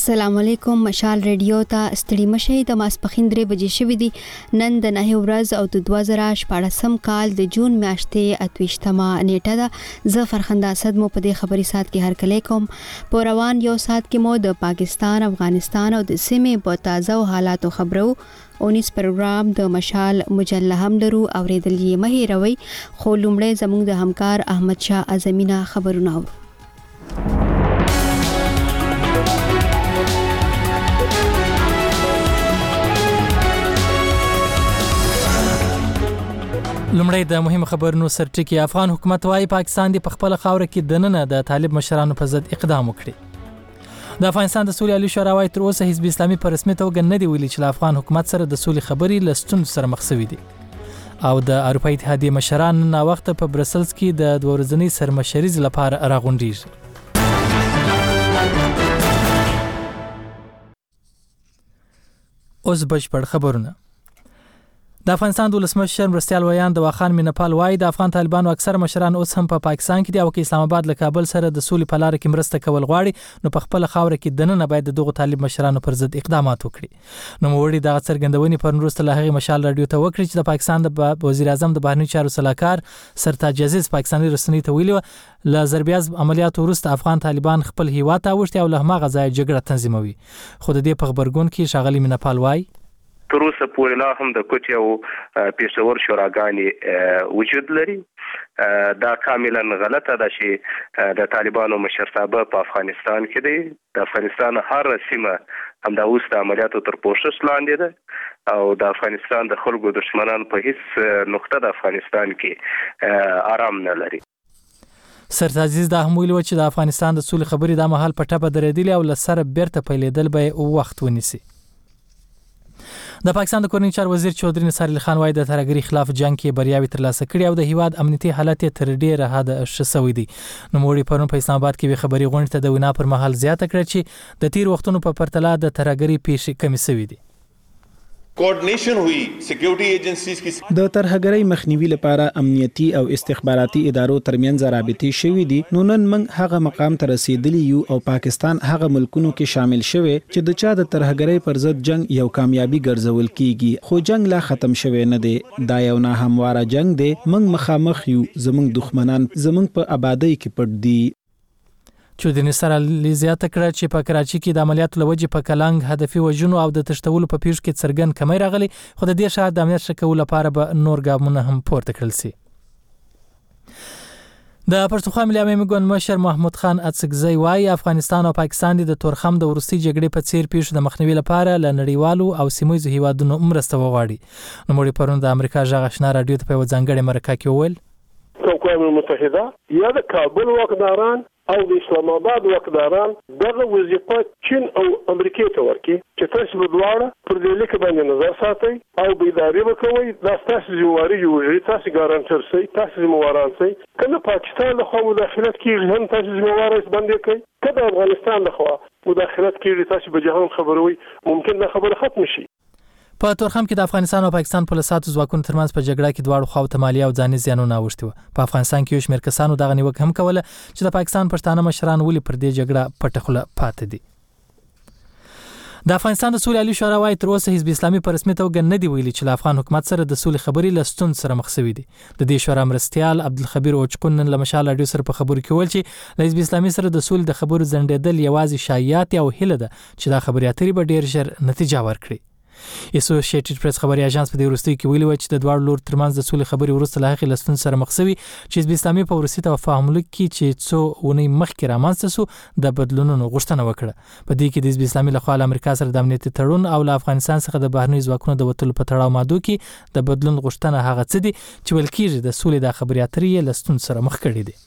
السلام علیکم. مشال ریډیو ته ستړي مشي. د ماسپخین 3 بجې شوې دي. نن د 9 ورځ او د 2014 کال د جون میاشتې 28مه نیټه ده. زه فرخنده اسد مو په دې خبري سات کې هرکلی کوم. په روان یو سات کې مو د پاکستان، افغانستان او د سیمې په تازه حالاتو خبرو. 19 پروګرام د مشال مجله هم لرو. اوریدل یې مه هیروئ. خو لومړی زموږ د همکار احمد شاه اعظمینا خبرونه اورو. لومړی د مهم خبرونو سرټکی. افغان حکومت وايي پاکستان د خپل خاور کې دننه د طالب مشرانو په ضد اقدام وکړي. د افغانستان د سولې عالی شورا وايي تر اوسه حزب اسلامي په رسمي توګه نه دی ویلي چې د افغان حکومت سره د سولې خبرې له ستونزو سره مخ شوي دي. او د اروپا اتحادیې مشران نن وخت په برسلز کې د 2 ورځنۍ سرمشریز لپاره راغونډیږي. اوس بشپړ خبرونه. د افغانستان د ولسمشر مرستیال ویان د واخان مینپال وايي د افغان طالبانو اکثر مشران اوس هم په پاکستان کې دي او که اسلام آباد له کابل سره د سولې په لار کې مرسته کول غواړي نو په خپل خاور کې دننه باید دغه طالب مشرانو پر ضد اقدامات وکړي. نو موړي د څرګندونې پر وروسته له هغه مشال رادیو ته وکړي چې د پاکستان د وزیر اعظم د بهرنی چارو سلاکار سرتاج عزیز پاکستاني رسنۍ ته ویلي له ضربیاز عملیاتو وروسته افغان طالبان خپل هیواد ته وشتي او له هغه ځای جګړه تنظیموي. خو د دې په خبرګون کې شاغلي مینپال وايي تر اوسه پورې لا هم د کوټي او پیښور شوراګانې وجود لري. دا کاملا غلطه ده چې د طالبانو مشرتابه په افغانستان کې دی. د افغانستان هر سیمه هم د اوس د عملیاتو تر پوښښ لاندې ده او د افغانستان د خلکو دشمنان په هیڅ نقطه د افغانستان کې آرام نه لري. سرتاج عزیز دا هم ویلي چې د افغانستان د سولې خبرې د محل په ټپه درېدلې او له سره بیرته پیلېدل به وخت ونیسي. د پاکستان د کورنۍ چارو وزیر چودري نثار علي خان وايي د ترهګرۍ خلاف جنگ کې بریاوي ترلاسه کړي او د هیواد امنیتي حالت تر ډیره حده ښه شوی دی. نو موړي پرون په اسلام آباد کې خبري غونډه ته د وینا پر مهال زیاته کړه چې د تیر وختونو په پرتله د ترهګرۍ پیښې کمی شوې دي. کوارډینیشن ہوئی سکیورټي ایجنسیز کی د ترهګرۍ مخنیوي لپاره امنیتي او استخباراتي ادارو ترمنځ رابطې شوې دي. نو نن موږ هغه مقام ته رسیدلی یو او پاکستان هغه ملکونو کې شامل شوی چې د چا د ترهګرۍ پر ضد جنگ یو کامیابی ګرځول کیږي. خو جنگ لا ختم شوی نه دی. دا یو نه همواره جنگ دی. موږ مخامخ یو. زموږ دښمنان زموږ په آبادی کې پټ دي. چودري نثار علي زیاته کړه چې په کراچي کې د عملیاتو لوجې په کلنګ هدفي وژنو او د تشتولو په پیښو کې څرګند کمی راغلی. خو د دې شاهد د امنیت ښه کولو لپاره به نور ګامونه هم پورته کړل شي. د پښتونخوا ملي عمومي ګوند مشر محمود خان اڅکزی وايي افغانستان او پاکستان د تورخم د وروستي جګړې په څیر پیښو د مخنیوي لپاره له نړیوالو او سیمایي هیوادونو مرسته وغواړي. نو موږ پرون د امریکا ژغ آشنا رادیو ته په ځانګړي مرکه کې وویل اقوام متحده یا د کابل واکداران او د اسلام آباد واکداران دغه وظیفه چین او امریکا ته ورکړي چې تاسو به دواړه پر دې لیک باندې نظر ساتئ او بیداری وکوي. دا تاسو ذمہواری جوړوي. تاسو ګارانټر سئ. تاسو ذمہواران سئ. کله پاکستان له خوا مداخلت کیږي هم تاسو ذمہوار باندې کوي. کله افغانستان له خوا مداخلت کیږي تاسو به جهان خبروي. ممکن دا خبره ختم شي. په تورخم کې د افغانستان او پاکستان پولیسو ځواکونو ترمنځ په جګړه کې دواړو خواو ته مالی او ځاني زیانونه اوښتي وو. په افغانستان کې یو شمېر کسانو دغه نیوکه هم کوله چې د پاکستان پښتانه مشران ولې پر دې جګړه پټه خوله پاتې دي. د افغانستان د سولې عالی شورا وايي تر اوسه حزب اسلامي په رسمي توګه نه دی ویلي چې له افغان حکومت سره د سولې خبرې له ستونزو سره مخ شوي دي. د دې شورا مرستیال عبدالخبیر اوچکون نن له مشال رادیو سره په خبرو کې ویل چې له حزب اسلامي سره د سولې د خبرو ځنډېدل یوازې شایعات او هیله ده چې دا خبرې اترې به ډېر ژر نتیجه ورکړي. اسوسییټډ پریس خبري اژانس په دې وروستي کې ویلي و چې د دواړو لور ترمنځ د سولې خبرې وروسته له هغې له ستونزو سره مخ شوي چې حزب اسلامي په وروستي تفاهم لیک کې چې څو اونۍ مخکې رامنځته شو د بدلونونو غوښتنه وکړه. په دې کې د حزب اسلامي لخوا له امریکا سره د امنیتي تړون او له افغانستان څخه د بهرنیو ځواکونو د وتلو په تړاو مادو کې د بدلون غوښتنه هغه څه دي چې ویل کېږي د سولې د خبرې اترې له ستونزو سره مخ کړي دي.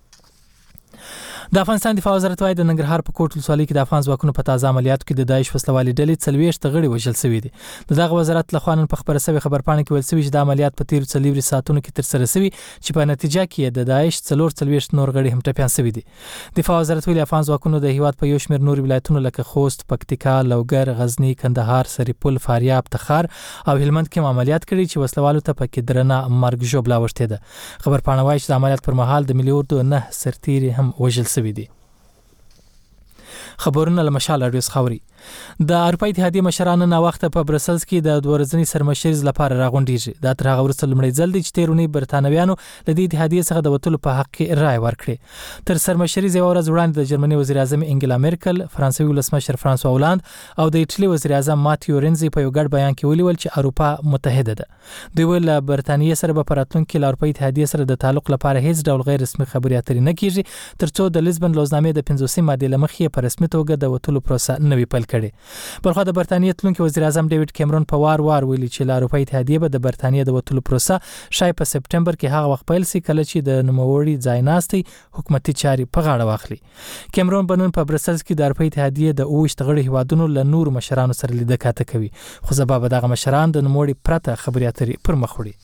د افغانستان دفاع وزارت وايي د ننګرهار په کوټ ولسوالۍ کې د افغان ځواکونو په تازه عملیاتو کې د داعش وسلوالې ډلې 40 غړي وژل شوي دي. دغه وزارت له خوا نن په خبره شوې خبرپاڼه کې ویل شوي چې د عملیات په تیر 40 ساعتونو کې ترسره شوي چې په نتیجه کې د داعش 44 نور غړي هم ټپيان شوي دي. دفاع وزارت ویلي افغان ځواکونو د هیواد په یو شمېر نور ولایتونو لکه خوست، پکتیکا، لوګر، غزنی، کندهار، سرپل، فاریاب، تخار او هلمند کې عملیات کړي چې وسلوالو ته پکې درنه مرګ ژوبلا وشته ده. خبرپاڼه وايي چې د عملیات پر مهال د ملي اردو 9 سرتیري هم وژل شوي دي. خبرونه له مشال رادیو خاوري. د اروپای اتحادیه مشران نن وخت په برسلز کې د دورځنی سرمشرز لپاره راغونډیږي. دا تر هغه وروسته لمړی ځل دی چې تیرونی برتانویانو له دې اتحادیه څخه د وټولو په حق کې رائے ورکړي. تر سرمشرز یو ورځ وړاندې د جرمني وزیر اعظم انګلا مرکل، فرانسوي ولسمشر فرانسوا هولند او د ایټالي وزیر اعظم ماتیو رینزي په یو ګډ بیان کې ویلي چې اروپا متحده ده. دوی ول برتانیې سره په راتلونکي له اروپای اتحادیه سره د تعلق لپاره هیڅ ډول غیر رسمي خبرې اترې نه کیږي ترڅو د لیزبن لوزنامې د 50 ماده لمخې په رسمي توګه د وټولو پروسه نوي پیل کړي. بلخو د برتانیې تلونکي وزیر اعظم ډیوډ کیمرون په وار ویلي چې له اروپای اتحادیه به د برتانیې د وټولو پروسه شاید په سپټمبر کې هغه وخت پیل شي کله چې د نوموړي ځایناستي حکومتي چاري په غاړه واخلي. کیمرون بنون په برسلز کې د اروپای اتحادیه د 28 غړي هیوادونو له نور مشرانو سره لیدل کاته کوي. خو سبب دغه مشران د نوموړي پرته خبرې اترې پر مخ وړي.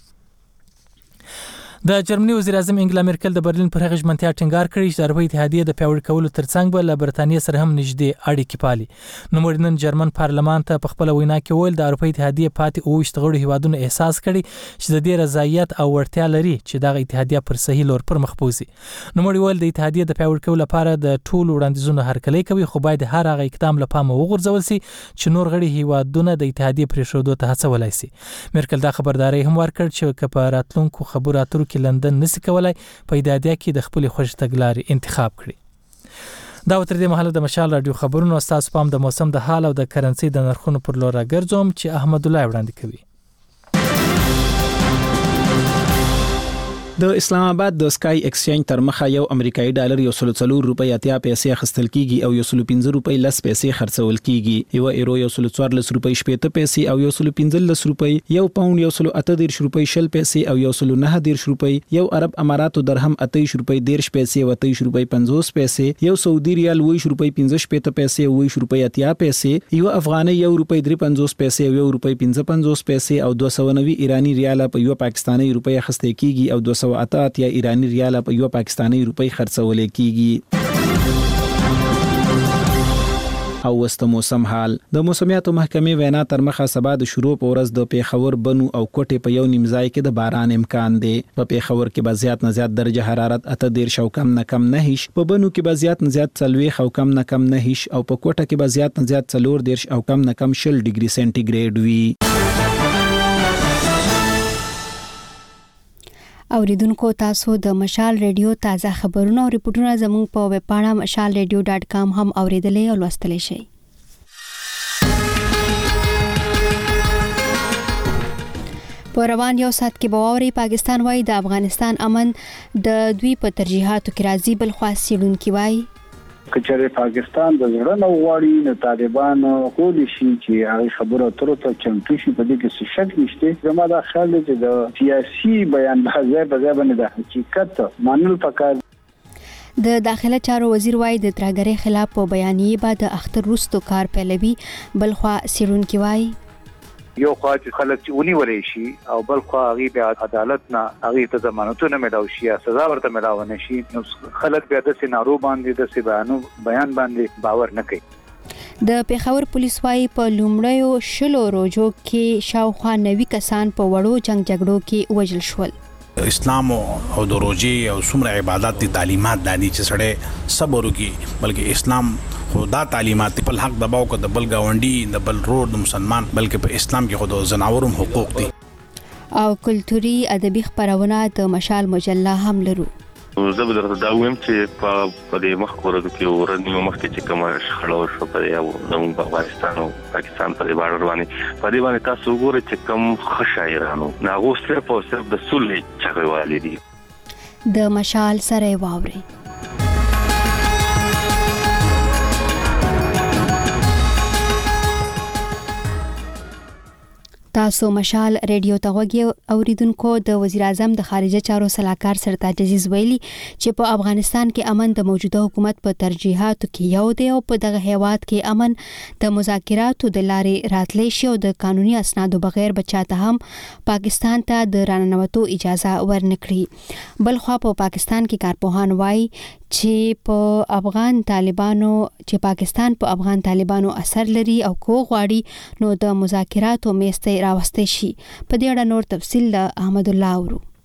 د جرمني وزیر اعظم انګلا مرکل د برلین پر هغه ژمنتیا ټینګار کړی چې د اروپای اتحادیه د پیاوړي کولو ترڅنګ به له برتانیې سره هم نږدې اړیکې پالي. نوموړي نن جرمن پارلمان ته په خپل وینا کې ویل د اروپای اتحادیه پاتې 28 غړي هیوادونو احساس کړي چې د دې رضایت او ورتیا لري چې دغه اتحادیه پر صحیح لور پر مخ بوزي. نوموړي ویل د اتحادیه د پیاوړي کولو لپاره د ټولو وړاندیزونو هرکلی کوي خو باید هر هغه اقدام له پامه وغورځول شي چې نور غړي هیوادونه د اتحادیه پرېښودو ته هڅولای شي. مرکل دا خبرداري هم ورکړ چې په راتلونکو خبرو اترو کې لندن نسی کولای په اتحادیه کې د خپل خوښ تګلارې انتخاب کړي. دا تر دې مهاله د مشال رادیو خبرونو استاد پام د موسم د حال او د کرنسي د نرخونو پر لور راګرځوم چې احمد الله وړاندې کوي. د اسلام آباد د سکای ایکسچینج تر مخه یو امریکایي ډالر 104 روپۍ اتیا پیسې اخیستل کیږي او 115 روپۍ لس پیسې خرڅول کیږي. یو ایرو 114 روپۍ 70 پیسې او 115 روپۍ، یو پاوند 138 روپۍ 60 پیسې او 119 روپۍ، یو عرب اماراتو درهم 28 روپۍ 10 پیسې او 28 روپۍ 50 پیسې، یو سعودي ریال 20 روپۍ 15 پیسې او 20 روپۍ اتیا پیسې، یو افغاني 1 روپۍ 53 پیسې او 1 روپۍ 55 پیسې او 290 ایرانی ریال په یو پاکستاني روپۍ اخیستل کیږي او 208 یا ایرانی ریال په یو پاکستاني روپۍ خرڅول کیږي. او وست موسم حال د موسمیاتو محکمې وینا تر مخه سبا د شروع په ورځ د پیښور بنو او کوټې په یو نیم ځای کې د باران امکان دی. په پیښور کې به زیات نه زیات درجه حرارت 18 او کم نه کم 9، په بنو کې به زیات نه زیات 40 او کم نه کم 9 او په کوټه کې به زیات نه زیات 14 او کم نه کم 0 ډیګري سنټیګریډ وي. اوریدونکو تاسو د مشال ریډیو تازه خبرونه او ریپورتونه زموږ په ویب پاڼه mashalradio.com هم اوریدلای او لوستلای شئ. په روان یو سات کې بواوري پاکستان وای د افغانستان امن د دوی په ترجیحاتو کې راځي، بل خاص سیډونکو وای کچره پاکستان د زړه نو غواړي نه طالبان خو دي شي چې هغه خبره تر ته چمتو شي په دې کې شک نشته. زما دا خیال دی چې د سیاسي بیان بازار باندې د حقیقت مانل پکار. د داخله چارو وزیر وای د ترهګرۍ خلاف په بیانیه بعد اختر روستو کار پیلوي، بل خو سیډونکو وای یو خوا چې خلک چې ونیولې شي او بل خوا هغه به عدالت نه هغه ته ضمانتونه ملاوي شي یا سزا ورته ملاوي نشي، نو خلک بیا د سينارو باندې د بیان باندې باور نه کوي. د پیښور پولیس وايي په لومړیو شلو روزو کې شاوخوا 90 کسان په وړو جنگ جګړو کې وژل شول. اسلام او د روزي او څومره عبادت دي تعلیمات دي چې سړی صبر وکي، بلکې اسلام خدا تعلیمات په حق دباو کو د بل گاونډي د بل رود مسلمان، بلکې په اسلام کې خود زناورم حقوق دي. او کلتوري ادبي خبرونه د مشال مجله هم لرو. زه به درته دا وایم چې په دې مخکورو کې ورنیو مخکې چې کومه شخړه شو په یو زموږ په افغانستان او پاکستان په بارډر باندې تاسو وګورئ چې کوم ښه شاعرانو هغه صرف او صرف د صلح چغوالي دي. د مشال سره واوري تاسو مشال ریډیو ته وګورئ. اوریدونکو د وزیر اعظم د خارجه چارو سلاکار سرتاج عزیز ویلي چې په افغانستان کې امن د موجوده حکومت په ترجیحاتو کې یو دی او په دغه هیواد کې امن د مذاکراتو د لارې راتلی شي او د قانوني اسنادو بغیر بچاته هم پاکستان ته د راننوتو اجازه ورنکړي. بل خو په پاکستان کې کارپوهان وایي چې پاکستان په افغان طالبانو اثر لري او کو غواړي نو د مذاکراتو میسته راوستي شي. په دې اړه نور تفصیل له احمد الله اورو.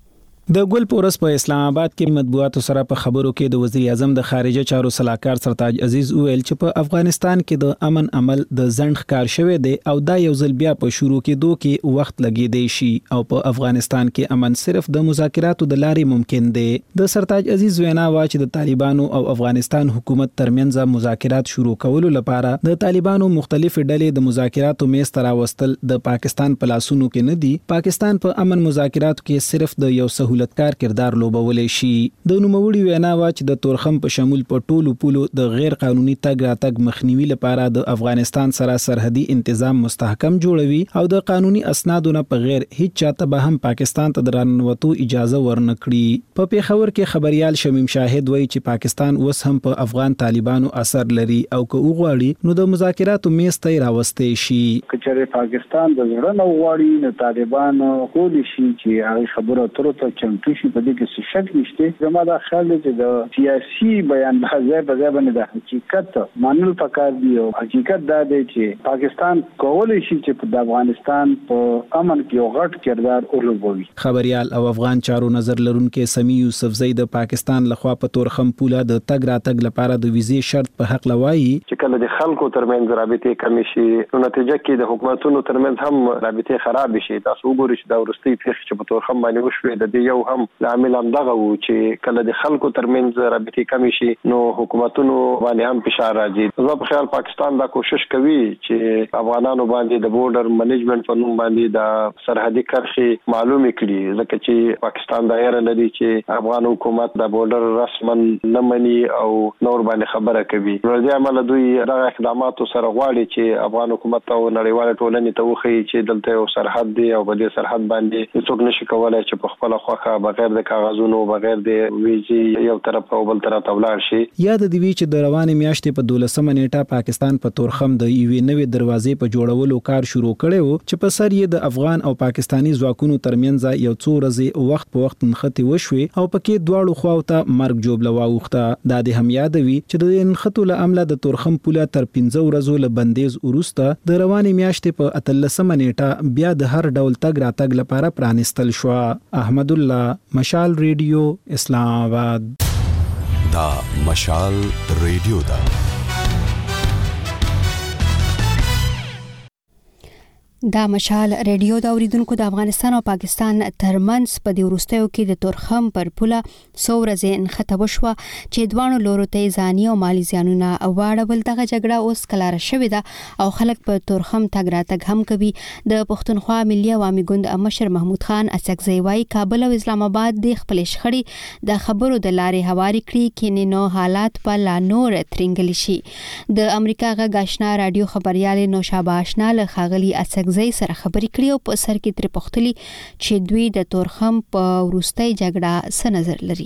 د ګل پورس په اسلام آباد کې مطبوعاتو سره په خبرو کې د وزیر اعظم د خارجه چارو صلاحکار سرتاج عزیز وویل چې په افغانستان کې د امن عمل د ځنډ ښکار شوی دی او دا یو ځل بیا په شروع کېدو کې وخت لګیدی شي او په افغانستان کې امن صرف د مذاکراتو د لارې ممکن دی. د سرتاج عزیز وینا وا چې د طالبانو او افغانستان حکومت ترمنځ مذاکرات شروع کولو لپاره د طالبانو مختلف ډلې د مذاکراتو میز ته راوستل د پاکستان په لاسونو کې نه دي. پاکستان په امن مذاکراتو کې صرف د یو سہولتکار کردار لوبولای شي. د نوموړي وینا وا چې د تورخم په شمول په ټولو پولو د غیر قانوني تګ راتګ مخنیوي لپاره د افغانستان سره سرحدي تنظیم مستحکم جوړوي او د قانوني اسنادو نه په غیر هیڅ چاته به هم پاکستان ته درنوتو اجازه ورنکړي. په پیښور کې خبريال شمیم شاهد وایي چې پاکستان اوس هم په افغان طالبانو اثر لري او که وغواړي نو د مذاکراتو میز ته راوستي شي. کچره پاکستان د زړه نه وغواړي نو طالبانو کولی شي چې هغه خبره ترته چمتو شي. په دې کې څه شک نشته. زما دا خیال دی چې د سیاسي بیان بازار باندې د حقیقت مانل پکار دی او حقیقت دا دی چې پاکستان کولای شي چې د افغانستان په امن کې یو غټ کردار ولوبوي. خبريال او افغان چارو نظر لرونکو سمی یوسفزئی د پاکستان لخوا په تورخم پوله د تګ راتګ لپاره د ویزې شرط په حق لوي چې کله د خلکو ترمنځ رابطې کمې شي نو نتیجه کې د حکومتونو ترمنځ هم رابطې خراب شي. تاسو وګورئ چې دا ورستي پیښه چې په تورخم باندې وشوه د دې یو هم عامل هم دغه وو چې کله د خلکو ترمنځ رابطې کمې شي نو حکومتونو باندې هم فشار راځي. زه په خیال پاکستان دا کوشش کوي چې افغانانو باندې د بورډر منیجمنت په نوم باندې د سرحدي کرښې معلومې کړي ځکه چې پاکستان دا یې لري چې افغان حکومت د بورډر رسمن نه مني او نور باندې خبره کوي. نو د عمل دوی دغه اقدامات سره غواړي چې افغان حکومت او نړیوال ټولنې ته وخی چې دلته یو سرحد دی او په دې سرحد باندې څوک نشي کولای چې په خپل خوخه بغیر د کاغذونو بغیر د ویزې یو طرف او بل طرف ولاړ شي. یاد دی وی چې د روانې میاشتې په 12 نیټه پاکستان په تورخم د یوې نوې دروازې په جوړولو کار شروع کړي وو چې په سر یې د افغان او پاکستانی ځواکونو ترمنځ یو څو ورځې وخت په وخت نښتې وشوي او پکې دواړو خواو ته مرګ جوړه واوخته. دا د هم یادوي چې د نښتو له عمله د تورخم پوله تر 15 ورځو له بندیز وروسته د روانې میاشتې په 13 نیټه بیا د هر ډول تګ راتګ لپاره پرانستل شو. احمد الله، مشال ریډیو، اسلام آباد. دا مشال ریډیو دا دا مشال ریډیو دا اوریدونکو د افغانستان او پاکستان ترمنځ په دی ورستیو کې د تورخم پر پوله سورزه انخته وشوه چې دوانو لورو ته ځاني او مالی زیانونه واړول. دغه جګړه اوس کلاره شوې ده او خلک په تورخم تګ راتګ هم کوي. د پښتونخوا ملي عوامي ګوند مشر محمود خان اڅکزی وايي کابل او اسلام آباد د خپل شخړې د خبرو د لارې هواري کړي کې نو حالات په لا نور ترنګل شي. د امریکا غږ آشنا رادیو خبريال نوشابه آشنا له خاغلی اڅکزی سره خبرې کړې او په سر کې تر پختلی چې دوی د تورخم په وروستۍ جګړه څه نظر لري.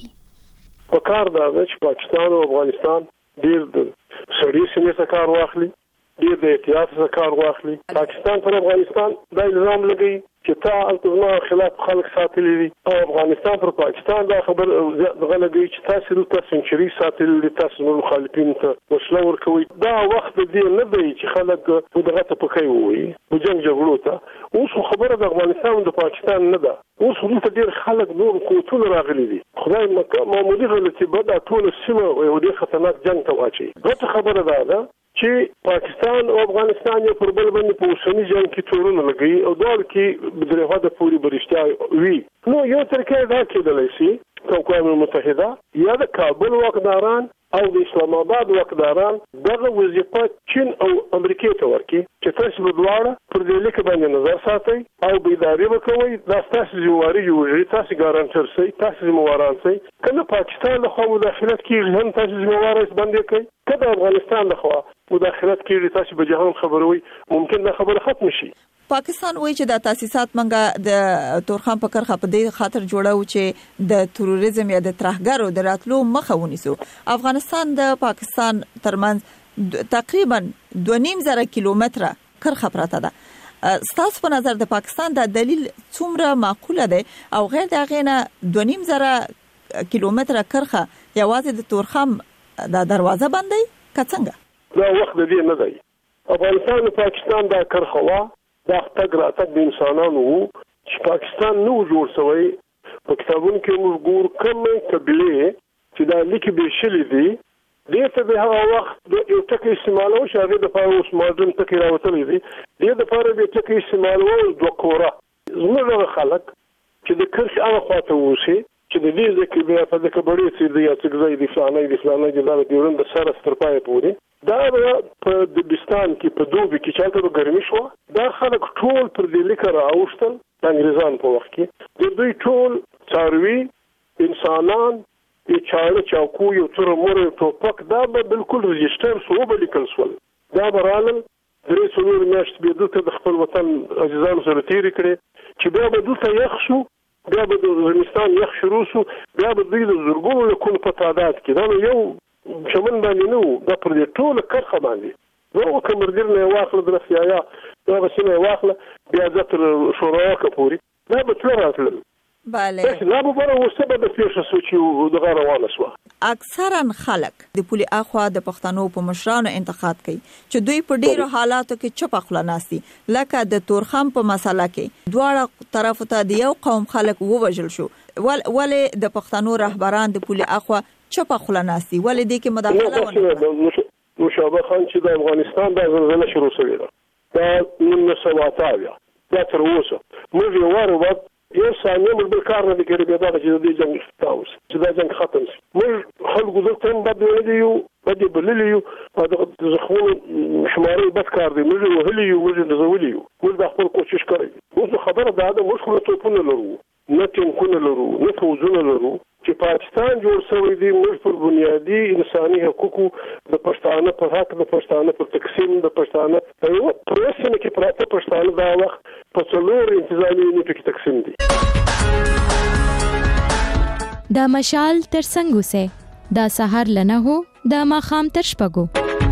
په کار دا چې پاکستان او افغانستان ډېر د سړي سیمې څخه کار واخلي، ډېر د احتیاط څخه کار واخلي. پاکستان پر افغانستان دا الزام لګي چې تا التزام خلاف خلق ساتلي دي او افغانستان پر پاکستان دا خبر غلګي چې تاسو د سنچري ساتلي دي، تاسو نو مخالفین ته وسله ورکوي. دا وخت دې نه دی چې خلک دغه ته پکې وي په جنگ جګړو ته. اوس خبره د افغانستان او د پاکستان نه ده. اوس دلته ډېر خلک نور قوتونه راغلي دي. خدای معمولی غلطي به دا ټول سیمه یو ډېر خطرناک جنگ ته واچي. غټه خبره ده چې پاکستان او افغانستان یو پر بل باندې په اوسني جنگ کې تورونه لګي او دغه کې درېغه د پوری برشتیا وی. نو یو ترکیه دا کېدلی شي اقوام متحده یا د کابل واکداران او د اسلام آباد واکداران دغه وظیفه چین او امریکا ته ورکړي چې تاسو په دواړه پر دې لیک باندې نظر ساتئ او بیداری وکوي. دا تاسو ذمہواری جوړوي، تاسو ګارانټر سئ، تاسو ذمہواران سئ. کله پاکستان له خوا مداخلت کیږي هم تاسو ذمہواري باندې کوي. کله افغانستان له خوا مداخلت کیږي تاسو به جهان خبروي. ممکن دا خبره ختم شي. پاکستان وایي چې د تاسیسات منګه د تورخم په کرخه په دې خاطر جوړاو چې د تروریزم یا د ترهګرو د راتلو مخه ونیسو. افغانستان د پاکستان ترمنځ تقریبا 2.5 کیلومتره کرخه پراته ده. ستاسو په نظر د پاکستان د دلیل څومره معقوله ده او غیر د غینه 2.5 کیلومتره کرخه یوازې د تورخم د دروازه باندې کڅنګه دا وخت دې نه دی. افغانستان او پاکستان دا کرخه وا دا تګ راتګ د انسانانو چې پاکستان نو جوړ شوی په کتابونو کې موږ ګور کومه قبيله چې دا لیکي به شلې دي دې ته به هغه وخت د یو ټکی استعمالو شاګرد د پاره اوس ماډرن ټکی راوتلې دي دې د پاره به ټکی استعمالو د کوره زموږ خلک چې د کرش هغه خواته وشي چې د دې ځکه بیا په دغه بړې سي د یا څنګه د فلانه د ډیورند سره سترپای پوري دا په دبستان کې په دوبي کې چې هغه ګرمي شو دا خلک ټول پر دې لیکه راوستل انګريزان په وخت کې د دوی ټول څاروي انسانان د چاړه چاکو یو تر مور ټوپک دا به بالکل رجستر شو به لیکل شول دا برالل درې څلور میاشتې به دلته د خپل وطن عزیزانو سره تیر کړي چې بیا به دلته یخ شو بیا به د افغانستان یخ شروع شو بیا به دوی د زرګونو لکونو په تعداد کې دا یو شمن باندې نو دا پر دې ټول کرخه باندې نو کومردیر نه واخله د رسیایا دا بسنه واخله بیا ځتر شورا کپوري دا به تل راتل بله دا به ورو وسبب د پیښه سوچي د غاروانه سو اکثرا خلک د پولي اخوا د پښتنو په مشرانو انتقاد کوي چې دوی په ډیرو حالاتو کې چپ خپل ناسي لکه د تورخم په مسله کې دواړه طرف ته د یو قوم خلک ووجل شو ولې د پښتنو رهبران د پولي اخوا چپ خپل ناسي ولې دې کې مداخله ونه مشابه خان چې د افغانستان د زلزلې شروع شوې ده دا 1980 دا تر اوسه موږ یو واره یو ثانیه موږ بل کار نه کوي بیا دا چې د جنگ تاوس چې دا جنگ ختم شي موږ خلکو دلته هم بد ویلي بد بللي او د زخمونو شماري بد کار دی موږ وهلي موږ نزولي موږ د خپل کوشش کوي اوس خبره دا ده موږ خو ته پونه لرو نه ټینګونه لرو نه فوجونه لرو چې پاکستان جوړ شوی دی موږ پر بنیادی انساني حقوقو د پښتانه په حق د پښتانه په تقسیم د پښتانه یو پروسه کې پراته پښتانه دا وخت په څلور انتظامی یونټ کې تقسیم دي دا مشال تر څنګه سه دا سحر لنه هو دا ماخام تر شپګو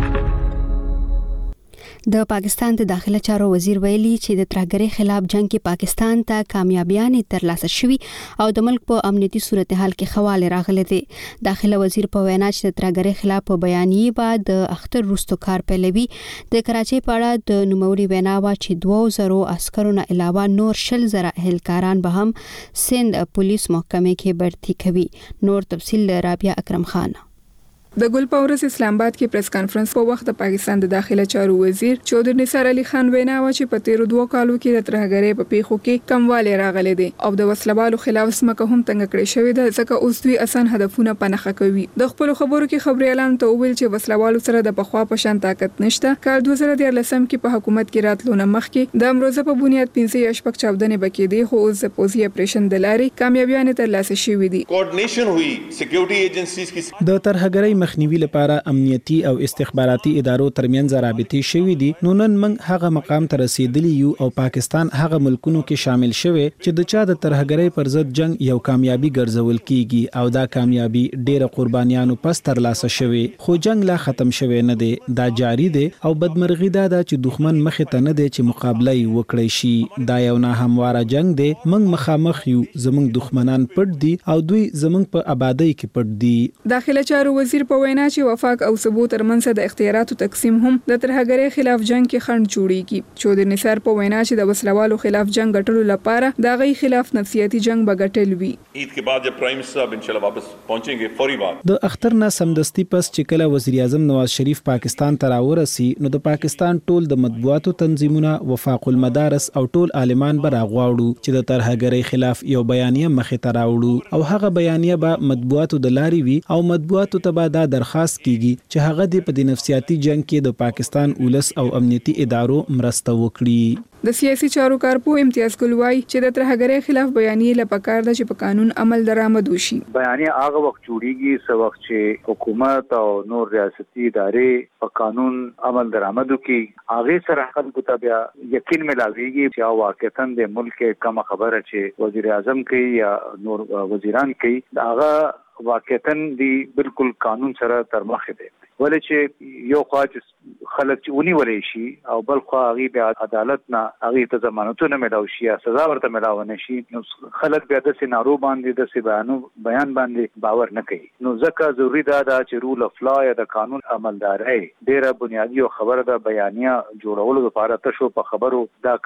د پاکستان د داخله چارو وزیر ویلي چې د ترهګرۍ خلاف جنگ کې پاکستان ته کامیابیانې ترلاسه شوي او د ملک په امنیتي صورتحال کې خواله راغله دي داخله وزیر په وینا چې د ترهګرۍ خلاف په بیانیه بعد د اختر روستو کار پیلوي د کراچۍ په اړه د نوموړي وینا وا چې 2000 عسکرو نه علاوه نور 10000 اهلکاران به هم سند پولیس محکمې کې برتي کوي نور تفصیل رابعه اکرم خان د ګلپاورس اسلام آباد کې پریس کانفرنس په وخت د پاکستان د داخله چارو وزیر چودھری نثار علي خان وینا و چې په 13 کالو کې د ترهګرۍ په پیښو کې کمواله راغلي دي او د وسلوالو خلاف سمکه هم تنګ کړی شوې ده ځکه اوس دوی اسان هدفونه پنهخه کوي د خپل خبرو کې خبري اعلان ته ویل چې وسلوالو سره د پخوا په شان طاقت نشته کال 2013 کې په حکومت کې راتلونه مخکې د امروزه په بنیاد 15 شپږ چاودنې بکې دي خو اوس د پوزي اپریشن د لاري کامیابیانه ترلاسه شوې دي کوارډینیشن ہوئی سکیورټي ایجنسیز کی د ترهګرۍ مخنیوي لپاره امنیتي او استخباراتي ادارو ترمنځ رابطې شوې دي نو نن موږ هغه مقام ته رسیدلی یو او پاکستان هغه ملکونو کې شامل شوه چې د چا د ترهګرۍ پر ضد جنگ یو کامیابی ګرځول کیږي او دا کامیابی ډېر قربانیانو پس ترلاسه شوه خو جنگ لا ختم شوه نه دی دا جاری دی او بدمرغي دا چې دښمن مخ ته نه دی چې مقابله وکړي شي دا یو نه همواره جنگ دی موږ مخامخ یو زموږ دښمنان پټ دي او دوی زموږ په آبادی کې پټ دي داخله چارو وزیر په وینا چې وفاق او سبو ترمنځ د اختیاراتو تقسیم هم د ترهګرۍ خلاف جنگ کې خنډ جوړیږي چودھری نثار په وینا چې د وسلوالو خلاف جنگ غټلو لپاره د غي خلاف نفسیاتي جنگ بغټل وی عید کے بعد جب پرائم منسٹر صاحب انشاءاللہ واپس پہنچیں گے فوری بات د اختر نه سمدستي پس چې کله وزیر اعظم نواز شریف پاکستان ته راورسي نو د پاکستان ټول د مطبوعاتو تنظیمونه وفاق المدارس او ټول عالمان به راغواړو چې د ترهګرۍ خلاف یو بیانیه مخې ته راوړو او هغه بیانیه به مطبوعاتو د لاري وی او مطبوعاتو ته به دا درخواست کیږي چې هغه د نفسیاتي جنگ کې د پاکستان ولس او امنیتي ادارو مرسته وکړي د سیاسي چارو کارپو امتیاز ګلوای چې د ترهګرۍ خلاف بیانیه لپاره د چې په قانون عمل درآمد وشي بیانیه هغه وخت جوړیږي چې وخت چې حکومت او نور ریاستي ادارې په قانون عمل درآمد کوي هغه سره خلکو ته بیا یقین ملاويږي چې واقعا د ملک کوم خبره چې وزیر اعظم کوي یا نور وزیران کوي هغه واقعا دی بالکل قانون سره تر مخه دی ولې چې یو خواج خلک چې ونی ولې شي او بل خو هغه بیا عدالت نه هغه ته ضمانتونه ملاوي شي یا سزا ورته ملاوي نشي نو خلک بیا د سينارو باندې د بیان باندې باور نه کوي نو ځکه ضروری ده چې رول اف لا یا د قانون عملداري ډیره بنیادی او خبره ده بیانیه جوړولو لپاره تاسو په خبرو دا کار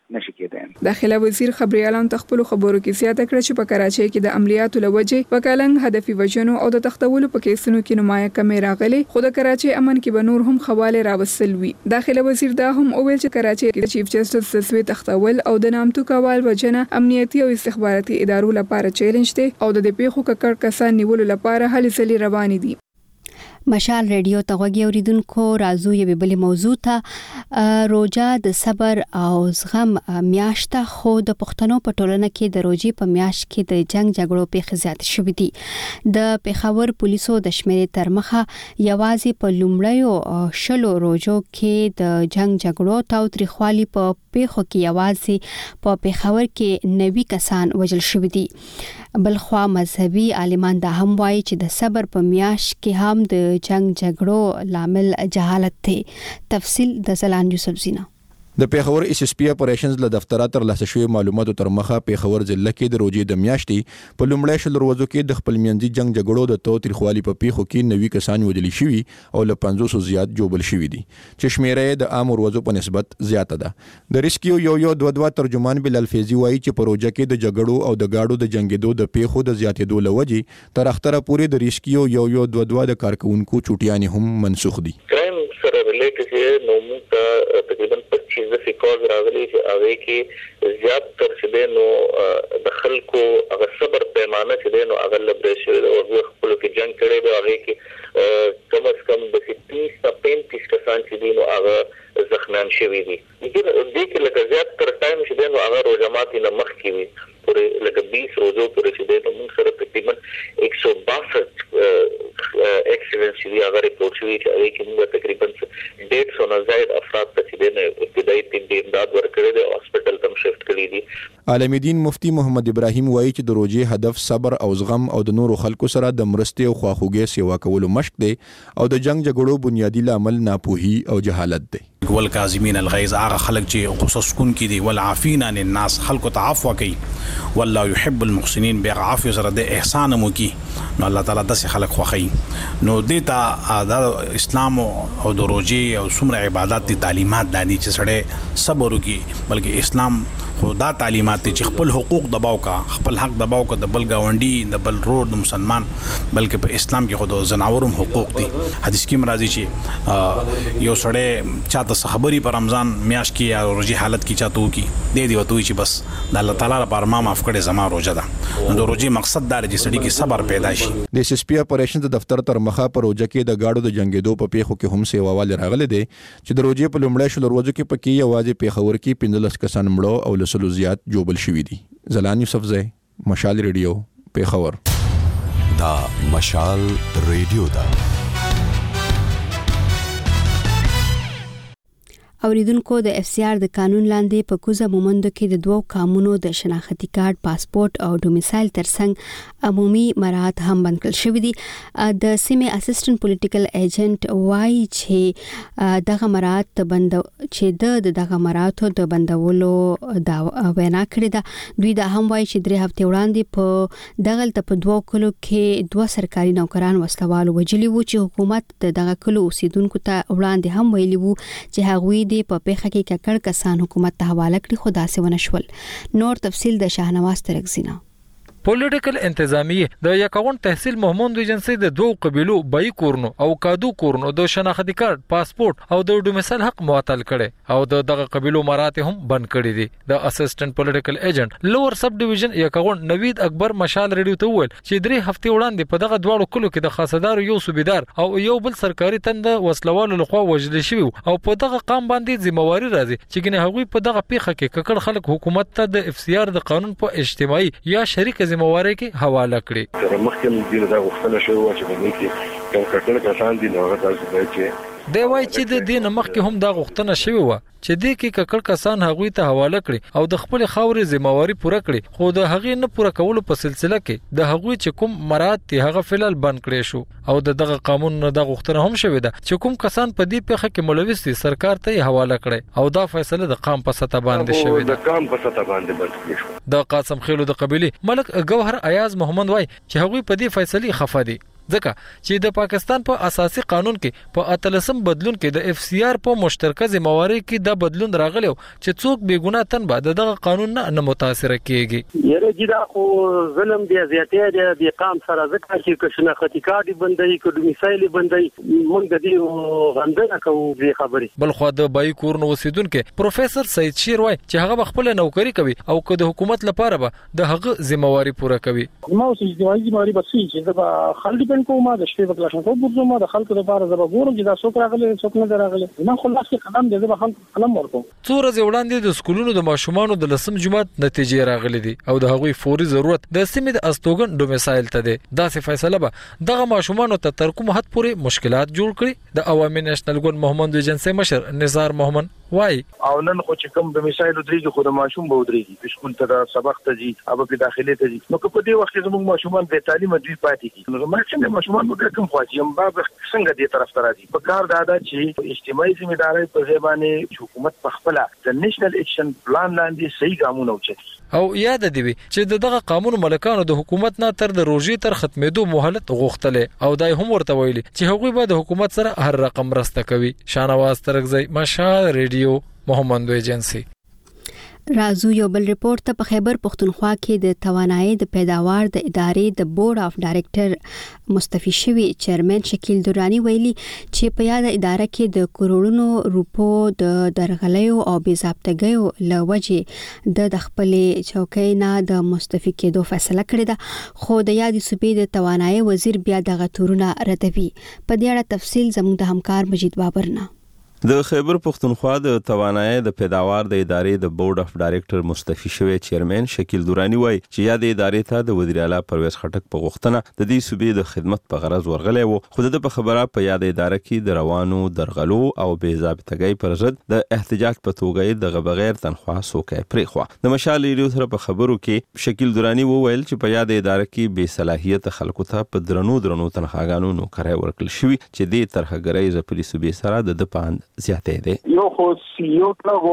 نشي کېدای. داخله وزیر خبريالان تخپل خبرو کې زیاته کړ چې په کراچۍ کې د عملیاتو لوجې په کالنګ هدفي وجنو او د تختولو په کیسونو کې نمایه کمې راغلي، خو د کراچۍ امن کې به نور هم خواله راوستل وي. داخله وزیر دا هم وویل چې کراچۍ کې چیف جسټس تسوی تختول او د نامتو کوال وجنه امنیتي او استخباراتي ادارو لپاره چیلنج دی او د دې پیښو ککړ کسان نیولو لپاره هلې ځلې روان دي. مشال ریډیو ته غوږی اوریدونکو راځو یوه بل موضوع ته. روزه د صبر او زغم میاشت خو د پښتنو په ټولنه کې د روزي په میاشت کې د جنگ جګړو په زیات شوې دي. د پیښور پولیسو د شمیرې تر مخه یوازې په لومړیو شلو روزو کې د جنگ جګړو تاوتریخوالي په پیښو کې یوازې په پیښور کې 90 کسان وژل شوي دي. بلخوا مذهبي عالمان دا هم وایي چې د صبر په میاشت کې هم د جنگ جګړو لامل جهالت دی. تفصیل د زلان یوسف زینا. د پیښور اس اس پی اپریشنز له دفتر تر لاسه شوی معلوماتو تر مخه پیښور ضلع کې د روزي د میاشتې په لومړی شل ورځو کې د خپل منځي جنگ جګړو د توتریخوالي په پیښو کې 90 کسان وژل شوي او له 500 زیات جوړل شوي دي چې شمیره د عام ورځو په نسبت زیاته ده. د ریسکیو یو دوه ترجمان بلال فیضی وایي چې په روزه کې د جګړو او د گاډو د جنگیدو د پیښو د زیاتېدو لوجې تر اختره پورې د ریسکیو یو دوه د کارکونکو چوټیانې هم منسوخ دي. کرایم سره ریلیټډ نو موږ تقریبا 25 فیکوز راغلي چې هغه کې زیات تر چې نو د خلکو هغه صبر پیمانه چې نو هغه لبريشن او خپل کې جنگ کړي دی هغه کې کم از کم د 30 تا 35 کسان چې نو هغه زخمیان شوي دي. دې کې لکه زیات تر ټایم چې نو هغه روزماتي نه مخ کې وي پورې لکه 20 روزو پورې چې نو موږ سره تقریبا 162 اکسیډنټ چې هغه ریپورت شوی چې هغه کې موږ تقریبا 150 نه زیات افراد ته چې نو ابتدایي طبي امداد ورکړي دي او هسپټل ته شفت کړي دي. عالم دین مفتی محمد ابراهیم وایي چې د روزي هدف صبر او زغم او د نورو خلکو سره د مرستې او خواخوږۍ سیوا کولو مشق دی او د جنگ جګړو بنیادی عامل ناپوهي او جهالت دی. ول کاظمین الغیظ هغه خلک چې قصص کون کې دي ول عافین عن الناس خلق تعفو کوي والله يحب المحسنين بعفو سره د احسان مو کی نو الله تعالی د خلک خوخی نو دیتا د اسلام او د روزي او څومره عبادت دي تعلیمات دي چې سړی صبر وکي بلکې اسلام خدا تعلیمات چې خپل حقوق دباو کا خپل حق دباو کا د بل گاونډي د بل روډ مسلمان بلکې په اسلام کې خود زناورم حقوق دي. حدیث کې مرাজি چې یو سړی چاته خبري په رمضان میاش کې یا روزي حالت کې چاته وکي دی وتوي چې بس د الله تعالی لپاره ما معاف کړي زما روزه ده. نو د روزي مقصد دا چې سړي کې صبر پیدا شي. د اس اس پی اپریشن د دفتر تر مخه په روزه کې د گاډو د جنگیدو په پیښو کې هم سیواوال راغلي دي چې د روزي په لومړی شل ورځو کې پکې یوازې پیښور کې 15 کسان مړو او لسلو زیات جوبل شوي دي. زلان یوسف زئی مشال ریډیو پیښور. دا مشال ریډیو دا اوریدونکو د اف سی آر د قانون لاندې په کوزه مومندو کې د دوو قانونو د شناختی کارت پاسپورت او ډومیسایل ترڅنګ عمومي مراحت هم بند کړل شوې دي. د سیمه اسسټنټ پولیټیکل ایجنټ وایي چې دغه مراحت بند چې دغه مراحت د بندولو دا وینا کړې ده. دوی دا هم وایي چې 3 هفته وړاندې په دغه په دوه کلو کې دوه سرکاري نوکران وسلوالو وجلي وو چې حکومت دغه کلو اوسیدونکو ته وړاندې هم ویلي وو چې هغوی په پیښه کې ککړ کسان حکومت ته حواله کړي خو داسې ونه شول. نور تفصیل د شاهنواز ترکزینا. پولیټیکل انتظامیه د یکاون تحصیل محمود ایجنسی د دوه قبیلو بای کورنو او کادو کورنو د شناختی کارت پاسپورت او د ډومیسایل حق معطل کړي او دغه قبیلو مراتب هم بند کړي دي. د اسسټنټ پولیټیکل ایجنټ لوور سب ډیویژن یکاون نوید اکبر مشال ریډیو ته وویل چې 3 هفته وړاندې په دغه دواړو کلو کې د خاصدار یو صوبیدار او یو بل سرکاري تند وسلوالو لخوا وژل شوی او په دغه قام باندې ذمہواری راځي چې ګنې هغوی په دغه پیښه کې ککړ خلک حکومت ته د اف سی آر د قانون په اجتماعي یا شریک ذمہواری کې حواله کړي. تر مخکې دې دا غوښتنه شوې و چې باندې کې کوم کټل کسان دي نو هغه تاسو چې دی وای چې د دې نمخ هم دا غوښتنه شوې و چې دې کې ککړ کسان هغوی ته حواله کړي او د خپل خاورې ذمہواری پوره کړي خو د هغې نه پوره کولو په سلسله کې د هغوی چې کوم مراد ته هغه فعل بند کړي شو او دغه قانون نه د غوښتنه هم شوې ده چې کوم کسان په دې پیښه کې ملوث دي سرکار ته حواله کړي او دا فیصله د قام په سطح باندې شوې ده. د قام په سطح باندې بند کړي شو. د قاسم خیلو د قبيله ملک گوهر ایاز محمد وای چې هغوی په دې فیصله خفه دي ځکه چې د پاکستان په اساسي قانون کې په 13 بدلون کې د FCR په مشترکه ذمہواری کې د بدلون راغلی چې څوک بے ګناه تن به دغه قانون نه متاثر کیږي. یره جدا خو ظلم دی زیاتې دی قام سره ځکه چې کښنه خطیکاډي بندي کډو مثال بندي موږ د دې غندنه کوو دې خبرې. بل خو د بای کورن اوسیدونکو پروفیسور سید شیر وای چې هغه خپل نوکری کوي او که د حکومت لپاره به د هغه ذمہواری پوره کوي. ما اوس ذمہواری بسې چې دا خلک ډیپند کوم د شپې په کلاشن کو بوزو ما د خلکو لپاره زما ګورم چې دا څوک راغلي څوک نه راغلي ما خلاص کې قدم دې به خلک قلم ورکو. څو ورځې وړاندې د سکولونو د ماشومانو د لسم جماعت نتیجې راغلي دي او د هغوی فوري ضرورت د سیمې د استوګن ډومیسایل ته دی. دا څه فیصله به دغه ماشومانو ته تر کوم حد پورې مشکلات جوړ کړي. د عوامي نېشنل ګوند محمد ایجنسی مشر نثار محمد وای او نن خو چې کوم ډومیسایل درېږي خو د ماشوم به درېږي سکول ته سبق ته ځي او په داخلي ته ځي نو په دې وخت کې زموږ ماشومان به تعلیم دوی پاتې کی نو ماشومان ماشومان به کوم خواږي هم به څنګه دې طرف ته راځي. په کار دا ده چې اجتماعي ځمېداري په ځبانه حکومت په خپل د نېشنل اکشن پلان لاندې صحیح ګامونه وچتي او یاد دی چې دغه قانون ملکانو د حکومت نه تر د روزي تر ختمېدو مهلت غوښتله او دای هم ورته ویلي چې هغوی به د حکومت سره هر رقم راسته کوي. شانواز ترغزی مشال ریډیو محمد ایجنسی. رازو یو بل ریپورت ته په خیبر پختونخوا کې د توانایي د پیداوار د ادارې د بورډ اف ډایریکټر مستعفي شوی چیرمن شکیل درانی ویلي چې په یاد اداره کې د کروڑونو روپو د درغلیو او بې ضابطګیو لوجې د خپلې چوکۍ نه د مستعفي کېدو فیصله کړې ده خو د یاد صوبې د توانایي وزیر بیا دغه تورونه ردوي. په دې اړه تفصیل زموږ د همکار مجید بابرنه. د خیبر پختونخوا د توانایي د پیداوار د ادارې د بورډ اف ډایریکټر مستعفي شوی چیرمن شکیل درانی وایي چې یاد ادارې ته د وزیر اعلی پرویز خټک په غوښتنه د دې صوبې د خدمت په غرض ورغلی وو خو د په خبره په یاد اداره کې د روانو درغلو او بې ضابطګۍ پر ضد د احتجاج په توګه د بغیر تنخواه سوکې پرېخوا. د مشال ریډیو سره په خبرو کې شکیل درانی وویل چې په یاد اداره کې بې صلاحیت خلکو ته په درنو تنخواګانو نوکرۍ ورکړل شوی چې د ترهګرۍ ځپلي صوبې سره د پاند زیاتې ده. یو خو یو ټاغو